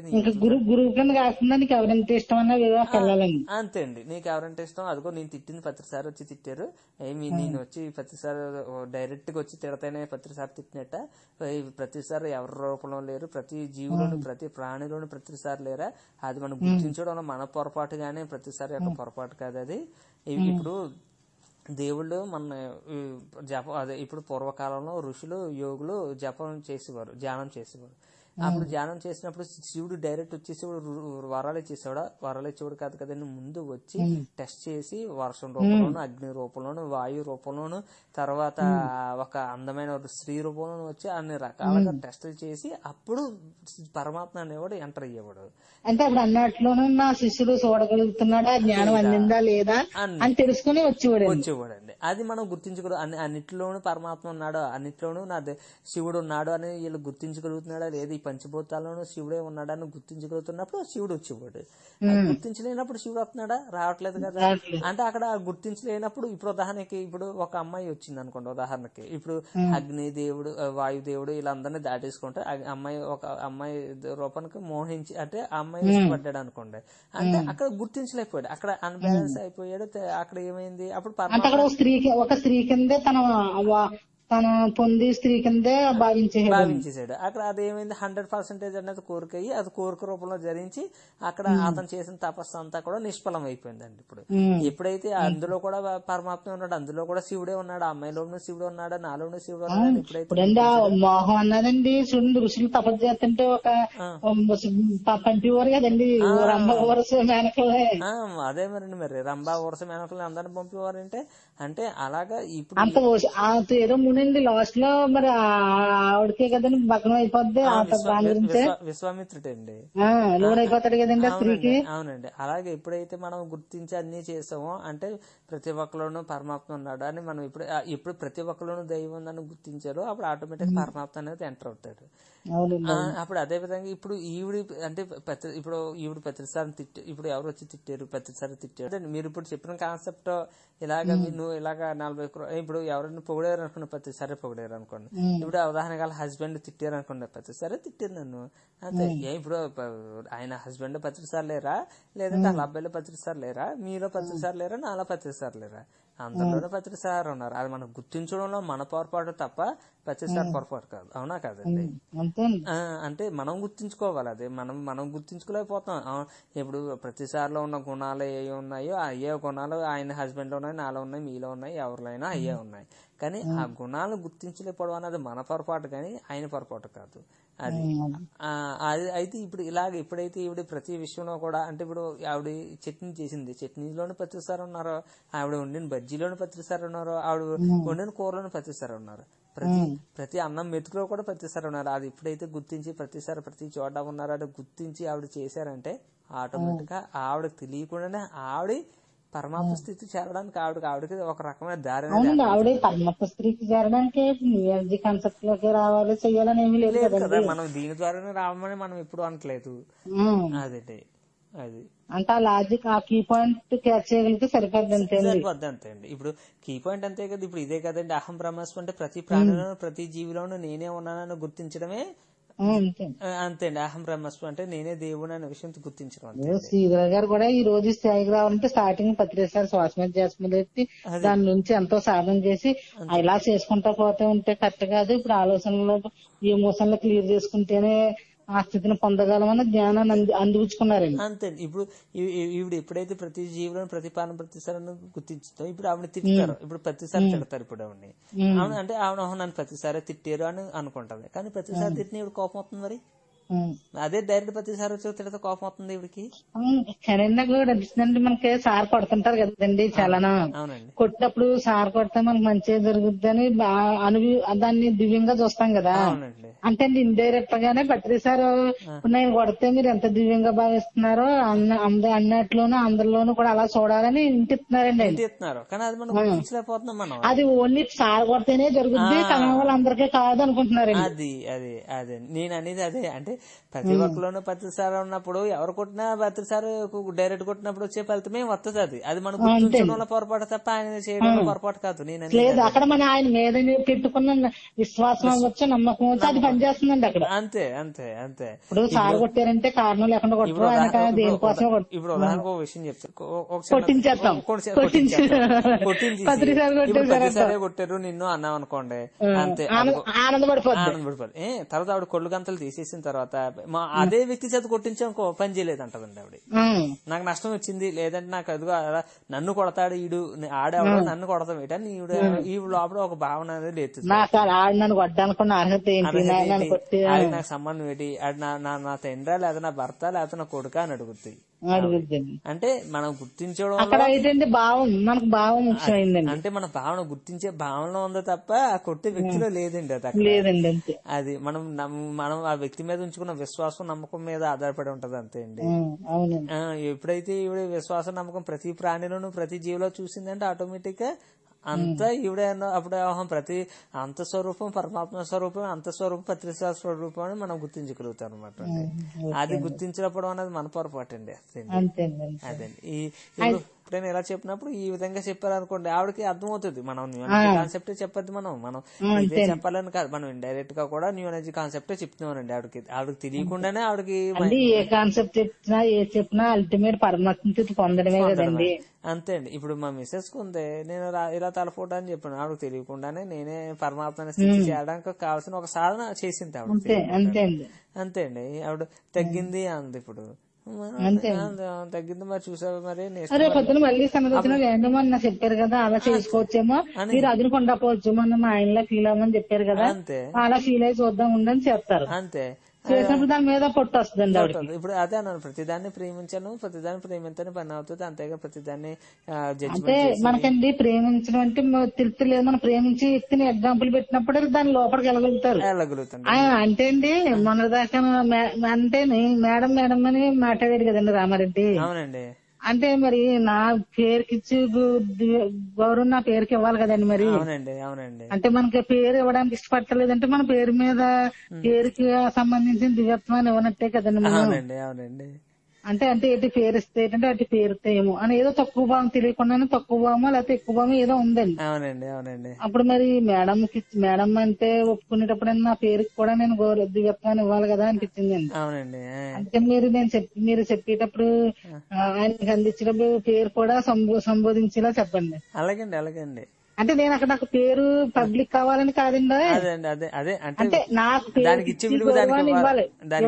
అంతే అండి నీకు ఎవరంటే ఇష్టం అదిగో నేను తిట్టింది ప్రతిసారి వచ్చి తిట్టారు ఏమి నేను వచ్చి ప్రతిసారి డైరెక్ట్ గా వచ్చి తిడతానే ప్రతిసారి తిట్టినట్ట ప్రతిసారి ఎవరి రూపంలో లేరు ప్రతి జీవులోను ప్రతి ప్రాణిలోను ప్రతిసారి లేరా అది మనం గుర్తించడం మన పొరపాటు గానీ ప్రతిసారి యొక్క పొరపాటు కాదు అది. ఇప్పుడు దేవుళ్ళు మన జపం అదే ఇప్పుడు పూర్వకాలంలో ఋషులు యోగులు జపం చేసేవారు ధ్యానం చేసేవారు. అప్పుడు ధ్యానం చేసినప్పుడు శివుడు డైరెక్ట్ వచ్చేసేవాడు వరాలు ఇచ్చేసేవాడు వరాలు ఇచ్చేవాడు కాదు కదండి ముందు వచ్చి టెస్ట్ చేసి వర్షం రూపంలోను అగ్ని రూపంలోను వాయు రూపంలోను తర్వాత ఒక అందమైన స్త్రీ రూపంలోను వచ్చి అన్ని రకాలుగా టెస్టులు చేసి అప్పుడు పరమాత్మ అనేవాడు ఎంటర్ అయ్యేవాడు. అంటే అప్పుడు అన్నట్లోనూ నా శిష్యుడు చూడగలుగుతున్నాడా జ్ఞానం అందిందా లేదా అని తెలుసుకుని వచ్చేవాడు వచ్చేవాడండి. అది మనం గుర్తించగల అన్నిట్లోనూ పరమాత్మ ఉన్నాడు అన్నిట్లోనూ నా శివుడు ఉన్నాడు అని వీళ్ళు గుర్తించగలుగుతున్నాడా లేదు ఈ పంచభూతాల్లోనూ శివుడే ఉన్నాడని గుర్తించగలుగుతున్నప్పుడు శివుడు వచ్చేవాడు. గుర్తించలేనప్పుడు శివుడు వస్తున్నాడా రావట్లేదు కదా. అంటే అక్కడ గుర్తించలేనప్పుడు ఇప్పుడు ఉదాహరణకి ఇప్పుడు ఒక అమ్మాయి వచ్చింది అనుకోండి ఉదాహరణకి ఇప్పుడు అగ్ని దేవుడు వాయుదేవుడు వీళ్ళందరినీ దాటేసుకుంటే అమ్మాయి ఒక అమ్మాయి రూపానికి మోహించి అంటే ఆ అమ్మాయి ఇష్టపడ్డాడు అనుకోండి అంటే అక్కడ గుర్తించలేకపోయాడు అక్కడ అన్బ్యాలెన్స్ అయిపోయాడు. అక్కడ ఏమైంది అప్పుడు స్త్రీ ఒక స్త్రీ కిందే తన తన పొంది స్త్రీ కిందే భావించేసాడు భావించేసాడు అక్కడ అదేమైంది హండ్రెడ్ పర్సెంటేజ్ అనేది కోరిక అయ్యి అది కోరిక రూపంలో ధరించి అక్కడ అతను చేసిన తపస్సు అంతా కూడా నిష్ఫలం అయిపోయిందండి. ఇప్పుడు ఎప్పుడైతే అందులో కూడా పరమాత్మ ఉన్నాడు, అందులో కూడా శివుడే ఉన్నాడు, ఆ అమ్మాయిలోనూ శివుడు ఉన్నాడు, నాలోనూ శివుడు ఉన్నాడు. ఇప్పుడైతే మోహం అన్నదండి చూడండి, ఋషులు తపస్సు చేస్తుంటే ఒక పంపి ఊరు కదండి రంభ ఊరస మేనకలే. అదే మరి మరి రంభా ఊరస మేనకలు అందరిని పంపేవారంటే అంటే అలాగా ఇప్పుడు అంత ఏదో మునండి లాస్ట్ లో మరి ఆవిడకే కదండి భగ్నం అయిపోద్ది దాని గురించి విశ్వామిత్రుడే అండి లోన్ అయిపోతాడు కదండి స్త్రీకి. అవునండి. అలాగే ఎప్పుడైతే మనం గుర్తించి అన్ని చేసామో అంటే ప్రతి ఒక్కలోనూ పరమాత్మ ఉన్నాడు అని మనం ఇప్పుడు ఎప్పుడు ప్రతి ఒక్కలోనూ దైవం ఉందని గుర్తించారో అప్పుడు ఆటోమేటిక్ పరమాత్మ అనేది ఎంటర్ అవుతాడు. అప్పుడు అదే విధంగా ఇప్పుడు ఈవిడి అంటే ఇప్పుడు ఈవిడ ప్రతిసారి తిట్టారు, ఇప్పుడు ఎవరు వచ్చి తిట్టారు, ప్రతిసారి తిట్టారు. మీరు ఇప్పుడు చెప్పిన కాన్సెప్ట్ ఇలాగ నువ్వు ఇలాగ నలభై ఇప్పుడు ఎవరైనా పొగిడారు అనుకోండి, ప్రతిసారి పొగిడారు అనుకోండి. ఇప్పుడు ఉదాహరణగా హస్బెండ్ తిట్టారు అనుకోండి, ప్రతిసారి తిట్టారు నన్ను అంతే. ఇప్పుడు ఆయన హస్బెండ్ ప్రతిసారి లేరా, లేదంటే వాళ్ళ అబ్బాయిలో ప్రతిసారి లేరా, మీలో ప్రతిసారి లేరా, నాలో ప్రతిసారి లేరా, అందరిలోనే ప్రతిసారి ఉన్నారు. అది మనం గుర్తించడంలో మన పొరపాటు తప్ప ప్రతిసారి పొరపాటు కాదు. అవునా కాదండి? అంటే మనం గుర్తించుకోవాలి. అదే మనం మనం గుర్తించుకోలేకపోతాం. ఇప్పుడు ప్రతిసారిలో ఉన్న గుణాలు ఏ ఉన్నాయో అయ్యే గుణాలు ఆయన హస్బెండ్ లో ఉన్నాయి, నాలో ఉన్నాయి, మీలో ఉన్నాయి, ఎవరిలో అయినా అయ్యే ఉన్నాయి. కానీ ఆ గుణాలు గుర్తించలేకపోవడం అనేది మన పొరపాటు కానీ ఆయన పొరపాటు కాదు. అది అది అయితే ఇప్పుడు ఇలాగ ఎప్పుడైతే ఈవిడ ప్రతి విషయంలో కూడా అంటే ఇప్పుడు ఆవిడ చట్నీ చేసింది, చట్నీలోని ప్రతిసారి ఉన్నారో, ఆవిడ వండిన బజ్జీలోని ప్రతిసారి ఉన్నారో, ఆవిడ వండిన కూరలోని ప్రతిసారి ఉన్నారు, ప్రతి ప్రతి అన్నం మెతుకులో కూడా ప్రతిసారి ఉన్నారు. అది ఎప్పుడైతే గుర్తించి ప్రతిసారి ప్రతి చోట ఉన్నారో అది గుర్తించి ఆవిడ చేశారంటే ఆటోమేటిక్ గా ఆవిడకి తెలియకుండానే ఆవిడ పరమాత్మ స్థితి చేరడానికి ఆవిడకి ఆవిడకి ఒక రకమైన దారి ఆవిడ పరమాత్మ స్థితికి చేరడానికి న్యూయాలజీ కాన్సెప్ట్ లోకి రావాలి చెయ్యాలని ఏమీ లేదు కదా. మనం దీని ద్వారానే రావమని మనం ఎప్పుడు అనట్లేదు. అదే అది అంటే ఆ లాజిక్ ఆ కీ పాయింట్ క్యాచ్ చేయగలిగితే సరిపోద్ది అంతే సరిపోద్ది అంతే అండి. ఇప్పుడు కీ పాయింట్ అంతే కదా. ఇప్పుడు ఇదే కదండి అహం బ్రహ్మాస్మి అంటే ప్రతి ప్రాణిలోనూ ప్రతి జీవిలోనూ నేనే ఉన్నానని గుర్తించడమే అంతే అండి. అహం బ్రహ్మస్మి అంటే నేనే దేవుడు అనే విషయం గుర్తించడం. శ్రీధర్ గారు కూడా ఈ రోజు స్థాయికి రావాలంటే స్టార్టింగ్ పత్రిసారి శ్వాస మీద చేసిన ఎత్తి దాని నుంచి ఎంతో సాధన చేసి ఇలా చేసుకుంటా పోతే ఉంటే కరెక్ట్ కాదు. ఇప్పుడు ఆలోచనలో ఈ ఎమోషన్లు క్లియర్ చేసుకుంటేనే ఆ స్థితిని పొందగలమని జ్ఞానాన్ని అంది అందిపుచ్చుకున్నారండి. అంతే. ఇప్పుడు ఈవిడ ఎప్పుడైతే ప్రతి జీవులను ప్రతిపాదన ప్రతిసారి గుర్తించుతో ఇప్పుడు ఆవిడ తిట్టారు, ఇప్పుడు ప్రతిసారి తిడతారు. ఇప్పుడు ఆవిడని ఆవిడ అంటే ఆవిడ నన్ను ప్రతిసారి తిట్టారు అని అనుకుంటది. కానీ ప్రతిసారి తిట్టిన ఈవిడ కోపం అవుతుంది. మరి అదే డైరెక్ట్ ప్రతిసారి వచ్చి తిడితే కోపం అవుతుంది ఈవిడికి. సరైన కూడా అనిపిస్తుందండి. మనకి సార్ కొడుతుంటారు కదండి చాలా, కొట్టినప్పుడు సార్ కొడితే మనకు మంచిగా జరుగుద్ది అని అనుభవి దాన్ని దివ్యంగా చూస్తాం కదా. అంటే ఇండైరెక్ట్ గానే ప్రతిసారి నేను కొడితే మీరు ఎంత దివ్యంగా భావిస్తున్నారో అన్న అన్నట్లోనూ అందరిలోనూ కూడా అలా చూడాలని ఇంటిస్తున్నారండి. అది ఓన్లీ సార్ కొడితేనే జరుగుద్ది, కన్నా వాళ్ళందరికీ కాదు అనుకుంటున్నారండి. అది అదే అదే నేను అనేది అదే. అంటే ప్రతి ఒక్కలోనూ ప్రతిసారి ఉన్నప్పుడు ఎవరు కొట్టినా ప్రతిసారి డైరెక్ట్ కొట్టినప్పుడు వచ్చే ఫలితమే వస్తుంది. అది అది మనం గుర్తించడంలో పొరపాటు తప్ప ఆయన చేయడంలో పొరపాటు కాదు. నేను లేదు అక్కడ మన ఆయన మీద పెట్టుకున్న విశ్వాసం వచ్చి నమ్మకం వచ్చి అది పనిచేస్తుందండి అక్కడ. అంతే అంతే అంతే. ఇప్పుడు సార్ కొట్టారంటే కారణం లేకుండా కొట్టరు, ఆయన దేనికోసం. ఇప్పుడు ఉదాహరణకు ఒక విషయం చెప్తారు, కొట్టించేస్తాం ప్రతిసారి కొట్టారు నిన్ను అన్నాం అనుకోండి, అంతే ఆనందపడిపోతుంది ఆనందపడిపోతుంది. ఏ తర్వాత ఆవిడ కొళ్ళు గంతలు తీసేసిన తర్వాత మా అదే వ్యక్తి చేత కొట్టించాం పని చేయలేదంటదండి ఆవిడ. నాకు నష్టం వచ్చింది, లేదంటే నాకు అదిగో నన్ను కొడతాడు ఈడు, ఆడేవాడు నన్ను కొడతాం ఏంటని ఈవిడ ఈ లోపల ఒక భావన అనేది లేదు. అది నాకు సంబంధం ఏంటి, అది నా తండ్రి లేదా నా భర్త లేదా నా కొడుక అని అడుగుతాయి. అంటే మనం గుర్తించడం భావం మనకు భావం ముఖ్యమైందండి. అంటే మన భావన గుర్తించే భావనలో ఉందో తప్ప కొట్టే వ్యక్తిలో లేదండి. అది లేదండి. అది మనం మనం ఆ వ్యక్తి మీద ఉంచుకున్న విశ్వాసం నమ్మకం మీద ఆధారపడి ఉంటది అంతే అండి. ఎప్పుడైతే ఈవిడ విశ్వాసం నమ్మకం ప్రతి ప్రాణిలోనూ ప్రతి జీవిలో చూసిందంటే ఆటోమేటిక్ గా అంతా ఈవిడ అప్పుడు ప్రతి అంత స్వరూపం పరమాత్మ స్వరూపం, అంత స్వరూపం పత్రికా స్వరూపం అని మనం గుర్తించగలుగుతాం అనమాట అండి. అది గుర్తించినప్పుడు అనేది మన పొరపాటు అండి. అదండి. ఎప్పుడైనా ఇలా చెప్పినప్పుడు ఈ విధంగా చెప్పారు అనుకోండి, ఆవిడకి అర్థమవుతుంది. మనం న్యూ కాన్సెప్టే చెప్పద్దు, మనం మనం ఇదే చెప్పాలని కాదు, మనం ఇండైరెక్ట్ గా కూడా న్యూ ఎనర్జీ కాన్సెప్టే చెప్తున్నామండి ఆవిడకి. ఆవిడకి తెలియకుండానే ఆవిడకి ఏ కాన్సెప్ట్ చెప్పినా ఏ చెప్పినా అల్టిమేట్ పరమాత్మ పొందడమే కదండి. అంతే అండి. ఇప్పుడు మా మిస్సెస్ కు ఉంది, నేను ఇలా తలపోట అని చెప్పాను, ఆవిడకి తెలియకుండానే నేనే పరమాత్మ స్థితి చేయడానికి కావాల్సిన ఒక సాధన చేసింది ఆవిడ. అంతే అండి అంతే అండి. ఆవిడ తగ్గింది అంది, ఇప్పుడు తగ్గింది. మరి చూసావు మరి పొద్దున మళ్ళీ సంగతి ఏంటో చెప్పారు కదా, అలా చేసుకోవచ్చేమో, మీరు అదునుకుండా పోవచ్చు మన మా ఆయనలో ఫీల్ అవ్వమని చెప్పారు కదా, అలా ఫీల్ అయి చూద్దాం ఉండని చెప్తారు. అంతే చేసినప్పుడు దాని మీద పొట్టు వస్తుంది. ఇప్పుడు అదే అన్నాను, ప్రతిదాన్ని ప్రేమించాను, ప్రతిదాన్ని ప్రేమించని పని అవుతుంది, అంతేగా ప్రతిదాన్ని అంటే మనకండి ప్రేమించడం అంటే తెలుస్తలేదు. మనం ప్రేమించి వ్యక్తిని ఎగ్జాంపుల్ పెట్టినప్పుడు దాని లోపలికి వెళ్ళగలుగుతారు. వెళ్ళగలుగుతాను అంటే అండి మొన్న దాకా అంటే మేడం మేడం అని మాట్లాడారు కదండి రామారెడ్డి. అవునండి. అంటే మరి నా పేరుకి ఇచ్చి గౌరవం నా పేరుకి ఇవ్వాలి కదండి మరి. అవునండి అవునండి. అంటే మనకి పేరు ఇవ్వడానికి ఇష్టపడలేదంటే మన పేరు మీద పేరుకి సంబంధించిన దివ్యత్వాన్ని ఇవ్వనట్టే కదండి మనం. అవునండి అవునండి. అంటే అంటే ఎటు పేరు ఇస్తే ఏంటంటే అటు పేరుతో ఏమో అని ఏదో తక్కువ భావం తెలియకుండానే తక్కువ భావమో లేకపోతే ఎక్కువ భావం ఏదో ఉందండి. అవునండి అవునండి. అప్పుడు మరి మేడం మేడం అంటే ఒప్పుకునేటప్పుడు నా పేరుకి కూడా నేను గౌరవ దివ్యత్వాన్ని ఇవ్వాలి కదా అనిపించిందండి. అవునండి. అందుకని మీరు నేను చెప్పి మీరు చెప్పేటప్పుడు ఆయనకి అందించినప్పుడు పేరు కూడా సంబోధించేలా చెప్పండి. అలాగండి అలాగండి. అంటే నేను అక్కడ నాకు పేరు పబ్లిక్ కావాలని కాదండి. అదే అదే అంటే నాకు ఇవ్వాలి,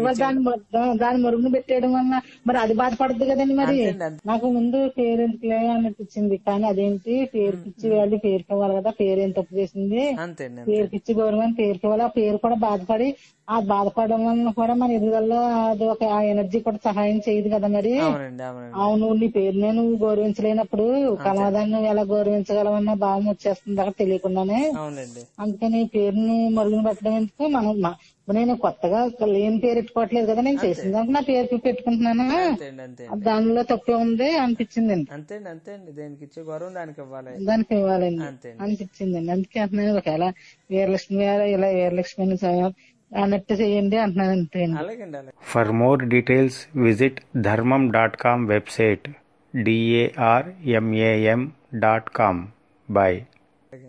దాని మరుగును పెట్టేయడం వల్ల మరి అది బాధపడద్దు కదండి. మరి నాకు ముందు పేరు ఎందుకులే అనిపించింది, కానీ అదేంటి పేరుకిచ్చి వాళ్ళు పేరుకి ఇవ్వాలి కదా, పేరు ఏం తప్పు చేసింది, పేరుకిచ్చి గౌరవం పేరుకి ఇవ్వాలి. ఆ పేరు కూడా బాధపడి ఆ బాధపడడం వల్ల కూడా మన ఎదుగుదల అది ఒక ఆ ఎనర్జీ కూడా సహాయం చేయదు కదా మరి. అవును నీ పేరు నేను గౌరవించలేనప్పుడు కళాదాన్ని నువ్వు ఎలా గౌరవించగలవన్న భావం వచ్చేస్తుంది అక్కడ తెలియకుండానే. అందుకని పేరుని మరుగున పెట్టడం ఎందుకు, మనం నేను కొత్తగా లేని పేరు పెట్టుకోవట్లేదు కదా, నేను చేసిన దానికి నా పేరు పెట్టుకుంటున్నాను, దానిలో తప్పే ఉంది అనిపించిందండి. అంతే అంతే అండి. దేనికి ఇచ్చే గౌరవం దానికి ఇవ్వాలి, దానికి ఇవ్వాలండి అనిపించిందండి. అందుకే అంటున్నాను ఒకవేళ వీరలక్ష్మి గారు ఇలా వీరలక్ష్మి అన్నట్టు చేయండి అంటున్నాను అంతే. For more details visit Dharmam dot com website D A R M A M dot com. Bye.